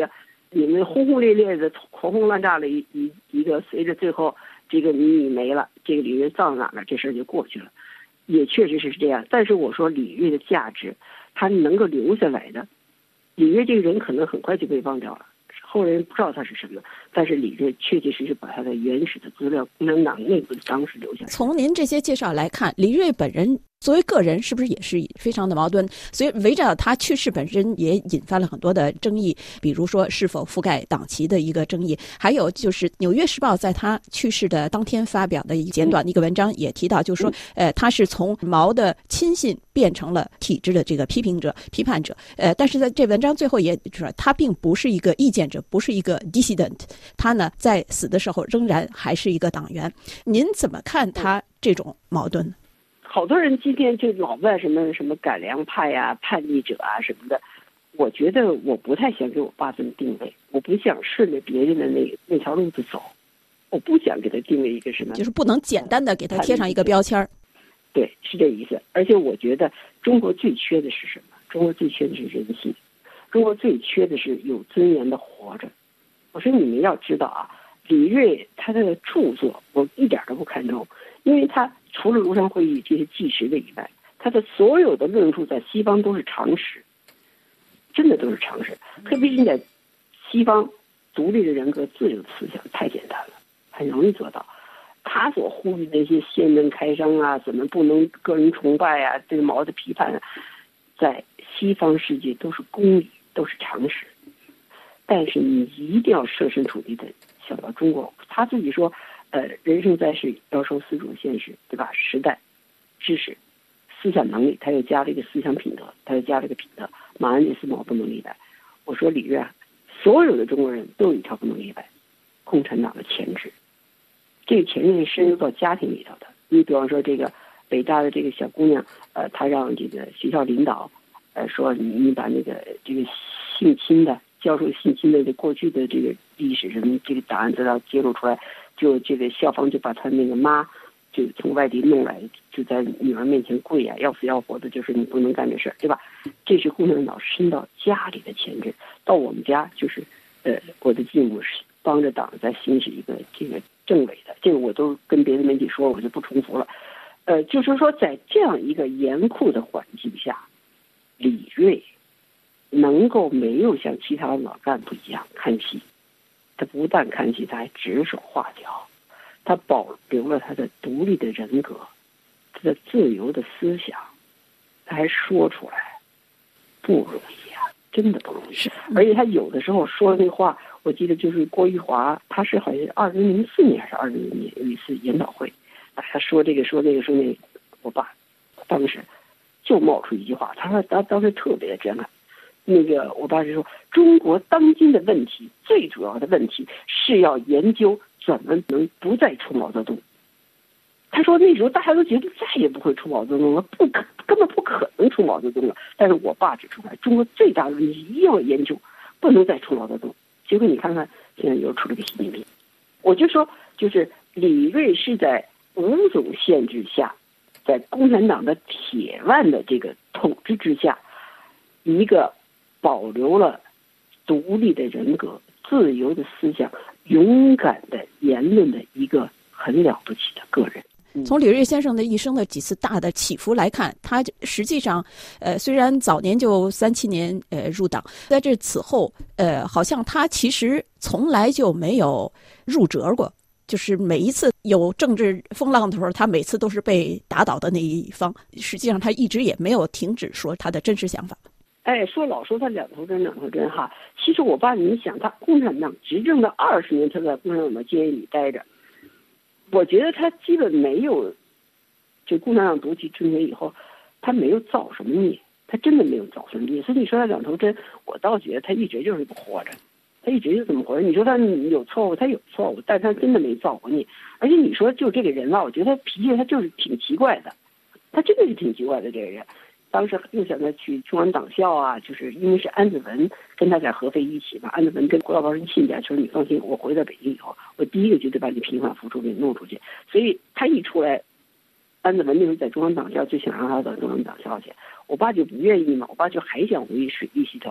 你们轰轰烈烈的狂轰滥炸了一一一个，随着最后这个你没了，这个李锐葬哪了，这事儿就过去了，也确实是这样。但是我说李锐的价值，他能够留下来的，李锐这个人可能很快就被忘掉了，后人不知道他是什么，但是李锐确确实实把他的原始的资料共产党内部的当时留下来。 从您这些介绍来看，李锐本人作为个人是不是也是非常的矛盾？所以围绕他去世本身也引发了很多的争议，比如说是否覆盖党旗的一个争议，还有就是《纽约时报》在他去世的当天发表的一个简短的一个文章也提到，就是说，呃，他是从毛的亲信变成了体制的这个批评者、批判者。呃，但是在这文章最后也说，他并不是一个意见者，不是一个 dissident， 他呢在死的时候仍然还是一个党员。您怎么看他这种矛盾呢？ 好多人今天就老问什么什么改良派呀、啊、叛逆者啊什么的，我觉得我不太想给我爸这么定位，我不想顺着别人的那那条路子走，我不想给他定位一个什么， 就是不能简单的给他贴上一个标签。 对，是这意思。而且我觉得中国最缺的是什么？中国最缺的是人性，中国最缺的是有尊严的活着。我说你们要知道啊，李锐他的著作我一点都不看重，因为他除了庐山会议这些纪实的以外，他的所有的论述在西方都是常识，真的都是常识。特别是你在西方，独立的人格、自由的思想太简单了，很容易做到。他所呼吁那些宪政开张啊，怎么不能个人崇拜啊，对毛的批判啊，在西方世界都是公理，都是常识。但是你一定要设身处地的想到中国，他自己说。呃，人生在世要受四种现实，对吧？时代、知识、思想能力，他又加了一个思想品德，他又加了一个品德。马恩里斯毛不能例外。我说李锐啊，所有的中国人都有一条不能例外，共产党的潜质。这个潜质是深入到家庭里头的。你比方说这个北大的这个小姑娘，呃，她让这个学校领导，呃，说你你把那个这个性侵的教授性侵的这过去的这个历史什么这个档案资料揭露出来。就这个校方就把他那个妈就从外地弄来，就在女儿面前跪呀、啊，要死要活的，就是你不能干这事儿，对吧？这是共产党伸到家里的潜质，到我们家就是，呃，我的继母是帮着党在行使一个这个政委的，这个我都跟别的媒体说，我就不重复了。呃，就是说在这样一个严酷的环境下，李锐能够没有像其他老干部一样看戏。他不但看戏，他还指手画脚，他保留了他的独立的人格，他的自由的思想，他还说出来，不容易啊，真的不容易。而且他有的时候说那话，我记得就是郭玉华，他是好像二零零四年还是二零零年有一次研讨会，他说这个说那个说那个，我爸当时就冒出一句话，他说他当时特别的震撼。那个我爸是说，中国当今的问题，最主要的问题是要研究怎么能不再出毛泽东。他说那时候大家都觉得再也不会出毛泽东了，不可根本不可能出毛泽东了。但是我爸指出来，中国最大的问题一定要研究，不能再出毛泽东。结果你看看，现在又出了个习近平。我就说，就是李锐是在五种限制下，在共产党的铁腕的这个统治之下，一个保留了独立的人格、自由的思想、勇敢的言论的一个很了不起的个人。 从李锐先生的一生的几次大的起伏来看，他实际上，呃，虽然早年就三七年呃入党，在这此后，呃，好像他其实从来就没有入辙过，就是每一次有政治风浪的时候，他每次都是被打倒的那一方。实际上，他一直也没有停止说他的真实想法。 哎，说老说他两头针两头针哈，其实我爸你想，他共产党执政的二十年，他在共产党的监狱里待着，我觉得他基本没有，就共产党夺取政权以后，他没有造什么孽，他真的没有造什么孽。所以你说他两头针，我倒觉得他一直就是活着，他一直就这么活着。你说他有错误，他有错误，但他真的没造过孽。而且你说就这个人啊，我觉得他脾气他就是挺奇怪的，他真的是挺奇怪的这个人。当时又想他去中央党校啊，就是因为是安子文跟他在合肥一起嘛，安子文跟郭老宝人亲家说你放心，我回到北京以后，我第一个绝对把你平反复出给弄出去。所以他一出来，安子文那时候在中央党校就想让他到中央党校去，我爸就不愿意嘛，我爸就还想回水利系统。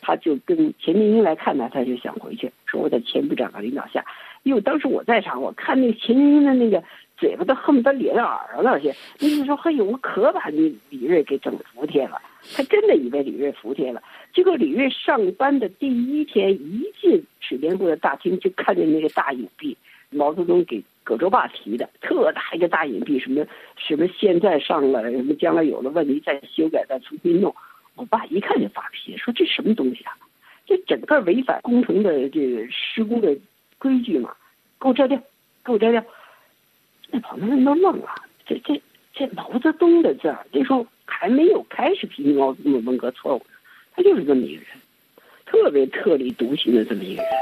他就跟钱明英来看他，他就想回去，说我在钱部长的领导下，因为当时我在场，我看那个钱明英的那个嘴巴都恨不得咧到耳朵了去，那就说嘿呦，我可把你李锐给整服帖了，他真的以为李锐服帖了。结果李锐上班的第一天一进水电部的大厅，就看见那个大影壁，毛泽东给葛洲坝提的特大一个大影壁，什么什么现在上了，什么将来有了问题再修改再重新弄。我爸一看就发脾气，说这什么东西啊？这整个违反工程的这个施工的规矩嘛，给我摘掉，给我摘掉。那旁边人都愣了，这这这毛泽东的字儿，这时候还没有开始批评毛泽东的文革错误，他就是这么一个人，特别特立独行的这么一个人。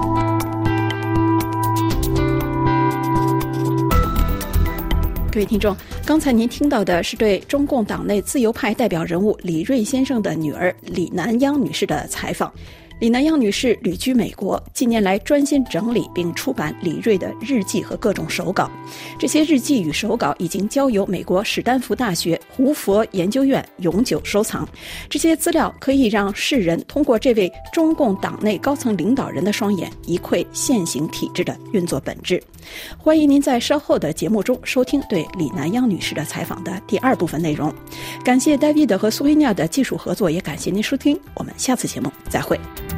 各位听众，刚才您听到的是对中共党内自由派代表人物李锐先生的女儿李南央女士的采访。李南央女士旅居美国，近年来专心整理并出版李锐的日记和各种手稿。这些日记与手稿已经交由美国史丹福大学胡佛研究院永久收藏。这些资料可以让世人通过这位中共党内高层领导人的双眼，一窥现行体制的运作本质。欢迎您在稍后的节目中收听对李南央女士的采访的第二部分内容。感谢 David 和苏菲亚的技术合作，也感谢您收听，我们下次节目再会。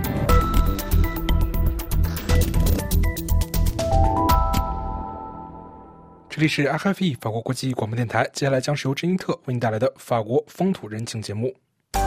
这里是 R F E 法国国际广播电台，接下来将是由珍妮特为您带来的法国风土人情节目。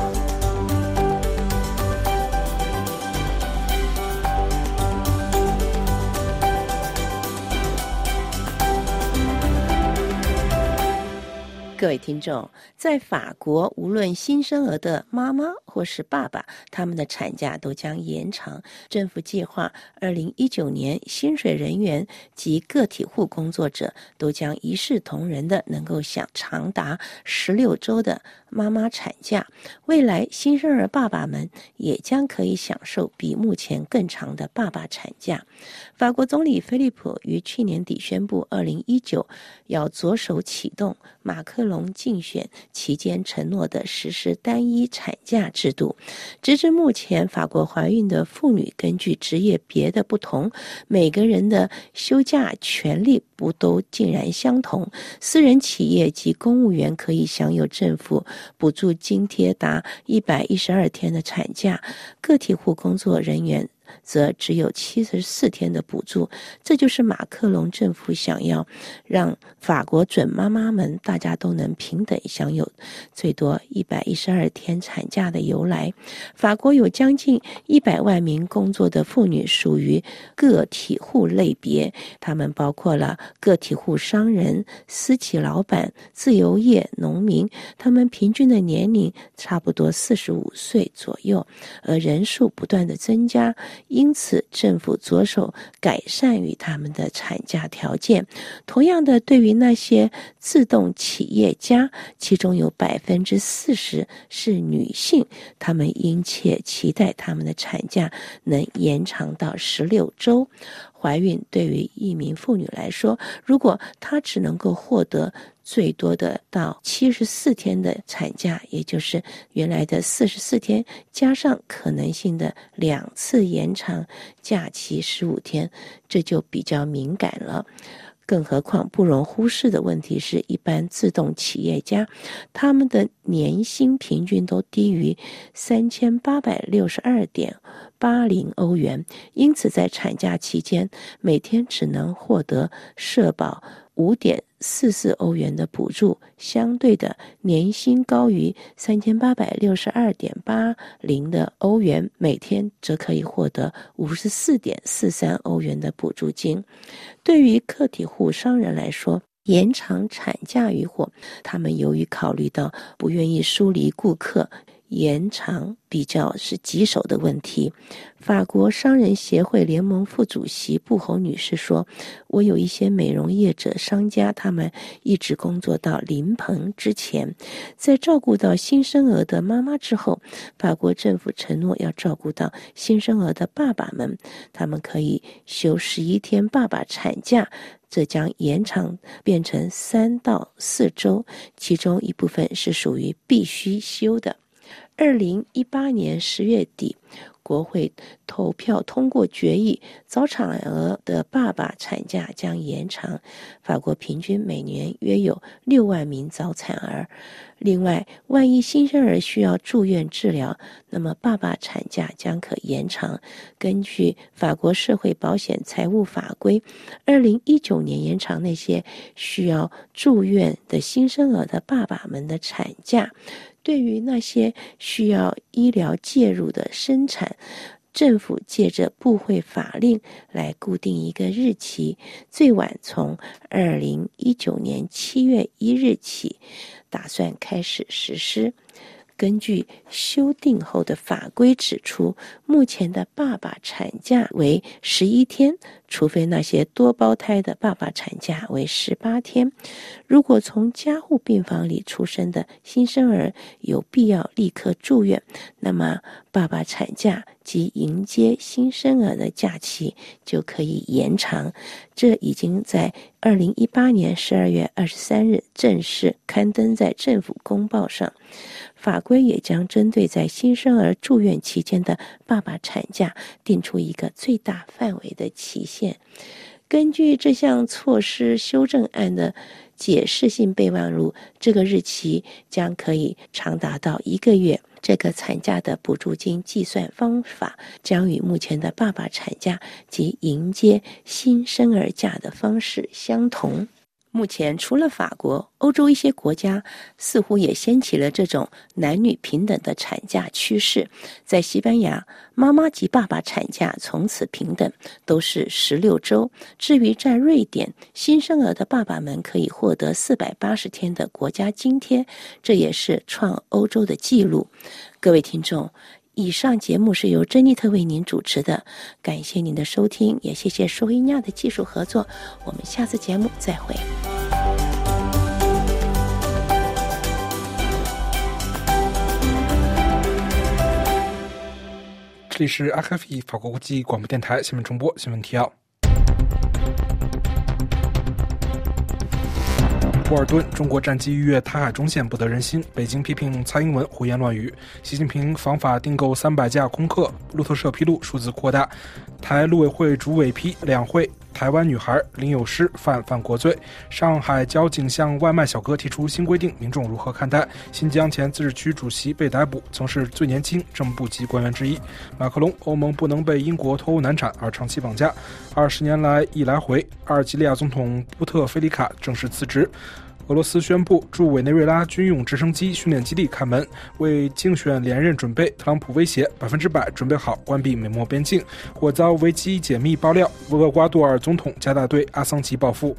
各位听众，在法国，无论新生儿的妈妈或是爸爸，他们的产假都将延长。政府计划二零一九年，薪水人员及个体户工作者都将一视同仁的能够享长达十六周的妈妈产假。未来，新生儿爸爸们也将可以享受比目前更长的爸爸产假。法国总理菲利普于去年底宣布，二零一九要着手启动马克龙竞选期间承诺的实施单一产假制度。直至目前，法国怀孕的妇女根据职业别的不同，每个人的休假权利不都竟然相同。私人企业及公务员可以享有政府补助津贴达一百一十二天的产假，个体户工作人员则只有七十四天的补助。这就是马克龙政府想要让法国准妈妈们大家都能平等享有最多一百一十二天产假的由来。法国有将近一百万名工作的妇女属于个体户类别，他们包括了个体户商人、私企老板、自由业、农民，他们平均的年龄差不多四十五岁左右，而人数不断的增加，因此政府着手改善与他们的产假条件。同样的，对于那些自动企业家，其中有百分之四十是女性，他们殷切期待他们的产假能延长到十六周。怀孕对于一名妇女来说，如果她只能够获得最多的到七十四天的产假，也就是原来的四十四天，加上可能性的两次延长假期十五天，这就比较敏感了。更何况不容忽视的问题是，一般自动企业家他们的年薪平均都低于三千八百六十二点八零欧元，因此在产假期间每天只能获得社保五点四四欧元的补助，相对的年薪高于三千八百六十二点八零的欧元，每天则可以获得五十四点四三欧元的补助金。对于个体户商人来说，延长产假与否，他们由于考虑到不愿意疏离顾客，延长比较是棘手的问题。法国商人协会联盟副主席布侯女士说，我有一些美容业者商家，他们一直工作到临盆之前，在照顾到新生儿的妈妈之后，法国政府承诺要照顾到新生儿的爸爸们，他们可以休十一天爸爸产假，这将延长变成三到四周，其中一部分是属于必须休的。 二零一八年十月底，国会投票通过决议，早产儿的爸爸产假将延长。法国平均每年约有六万名早产儿。另外，万一新生儿需要住院治疗，那么爸爸产假将可延长。根据法国社会保险财务法规，二零一九年延长那些需要住院的新生儿的爸爸们的产假。对于那些需要医疗介入的生产，政府借着部会法令来固定一个日期，最晚从二零一九年七月一日起打算开始实施。根据修订后的法规指出，目前的爸爸产假为十一天，除非那些多胞胎的爸爸产假为十八天。如果从加护病房里出生的新生儿有必要立刻住院，那么爸爸产假及迎接新生儿的假期就可以延长。这已经在二零一八年十二月二十三日正式刊登在政府公报上。法规也将针对在新生儿住院期间的爸爸产假定出一个最大范围的期限。根据这项措施修正案的解释性备忘录，这个日期将可以长达到一个月。这个产假的补助金计算方法将与目前的爸爸产假及迎接新生儿假的方式相同。目前除了法国，欧洲一些国家似乎也掀起了这种男女平等的产假趋势。在西班牙，妈妈及爸爸产假从此平等，都是十六周。至于在瑞典，新生儿的爸爸们可以获得四百八十天的国家津贴，这也是创欧洲的纪录。各位听众，以上节目是由珍妮特为您主持的，感谢您的收听，也谢谢收音亚的技术合作。我们下次节目再会。 这里是 R F I 法国国际广播电台新闻重播新闻提要。波尔顿，中国战机逾越台海中线不得人心，北京批评蔡英文胡言乱语。习近平访法订购三百架空客，路透社披露数字扩大。台陆委会主委批两会，台湾女孩林有诗犯犯国罪。上海交警向外卖小哥提出新规定，民众如何看待？新疆前自治区主席被逮捕，曾是最年轻正部级官员之一。马克龙，欧盟不能被英国脱欧难产而长期绑架。二十年来一来回，阿尔及利亚总统布特菲利卡正式辞职。俄罗斯宣布驻委内瑞拉军用直升机训练基地开门，为竞选连任准备。特朗普威胁百分之百准备好关闭美墨边境，或遭维基解密爆料。厄瓜多尔总统加大对阿桑奇报复。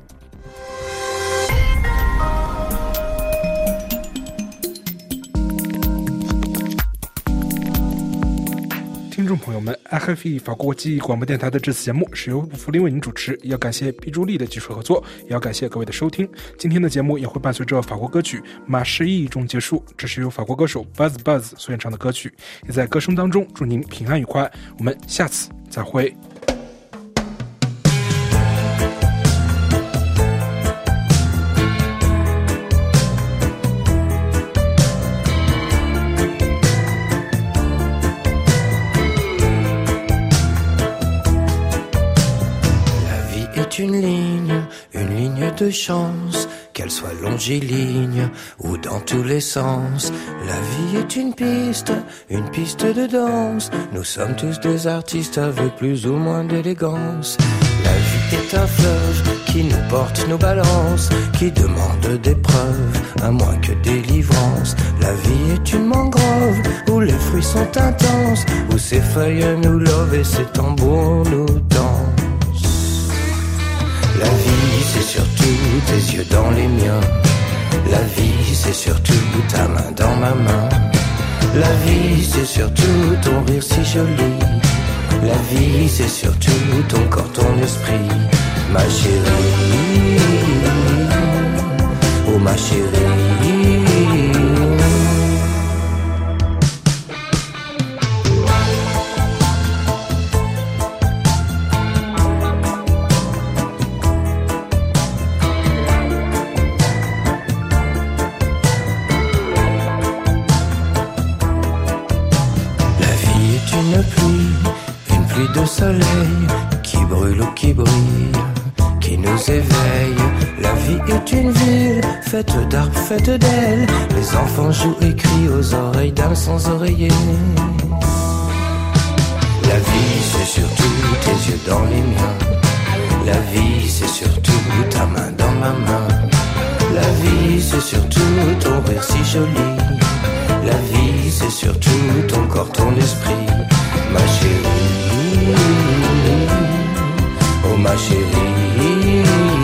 听众朋友们 ，R F I 法国国际广播电台的这次节目是由福林为您主持，也要感谢毕朱丽的技术合作，也要感谢各位的收听。今天的节目也会伴随着法国歌曲《马士义》中结束，这是由法国歌手 Buzz Buzz 所演唱的歌曲，也在歌声当中祝您平安愉快。我们下次再会。 Une ligne, une ligne de chance, qu'elle soit longiligne ou dans tous les sens. La vie est une piste, une piste de danse. Nous sommes tous des artistes avec plus ou moins d'élégance. La vie est un fleuve qui nous porte, nous balance, qui demande des preuves, à moins que délivrance. La vie est une mangrove où les fruits sont intenses, où ses feuilles nous lovent et ses tambours nous dansent. La vie, c'est surtout tes yeux dans les miens. La vie, c'est surtout ta main dans ma main. La vie, c'est surtout ton rire si joli. La vie, c'est surtout ton corps, ton esprit. Ma chérie, oh ma chérie. une pluie, une pluie de soleil qui brûle ou qui brille, qui nous éveille. La vie est une ville faite d'arbres, faite d'ailes. Les enfants jouent et crient aux oreilles d'âmes sans oreiller. La vie c'est surtout tes yeux dans les miens. La vie c'est surtout ta main dans ma main. La vie c'est surtout ton rire si joli. La vie c'est surtout ton corps, ton esprit. Ma chérie, oh ma chérie.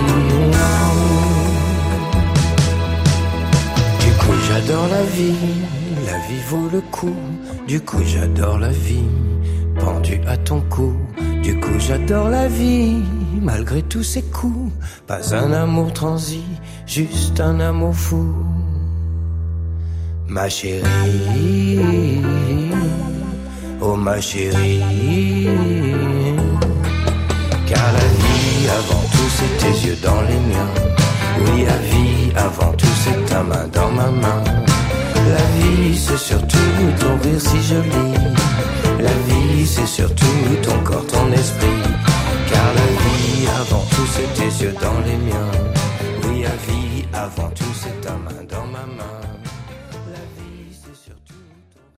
Du coup j'adore la vie, la vie vaut le coup. Du coup j'adore la vie, pendu à ton cou. Du coup j'adore la vie, malgré tous ses coups. Pas un amour transi, juste un amour fou. Ma chérie, oh ma chérie. Car la vie avant tout c'est tes yeux dans les miens. Oui, la vie avant tout c'est ta main dans ma main. La vie c'est surtout ton rire si joli.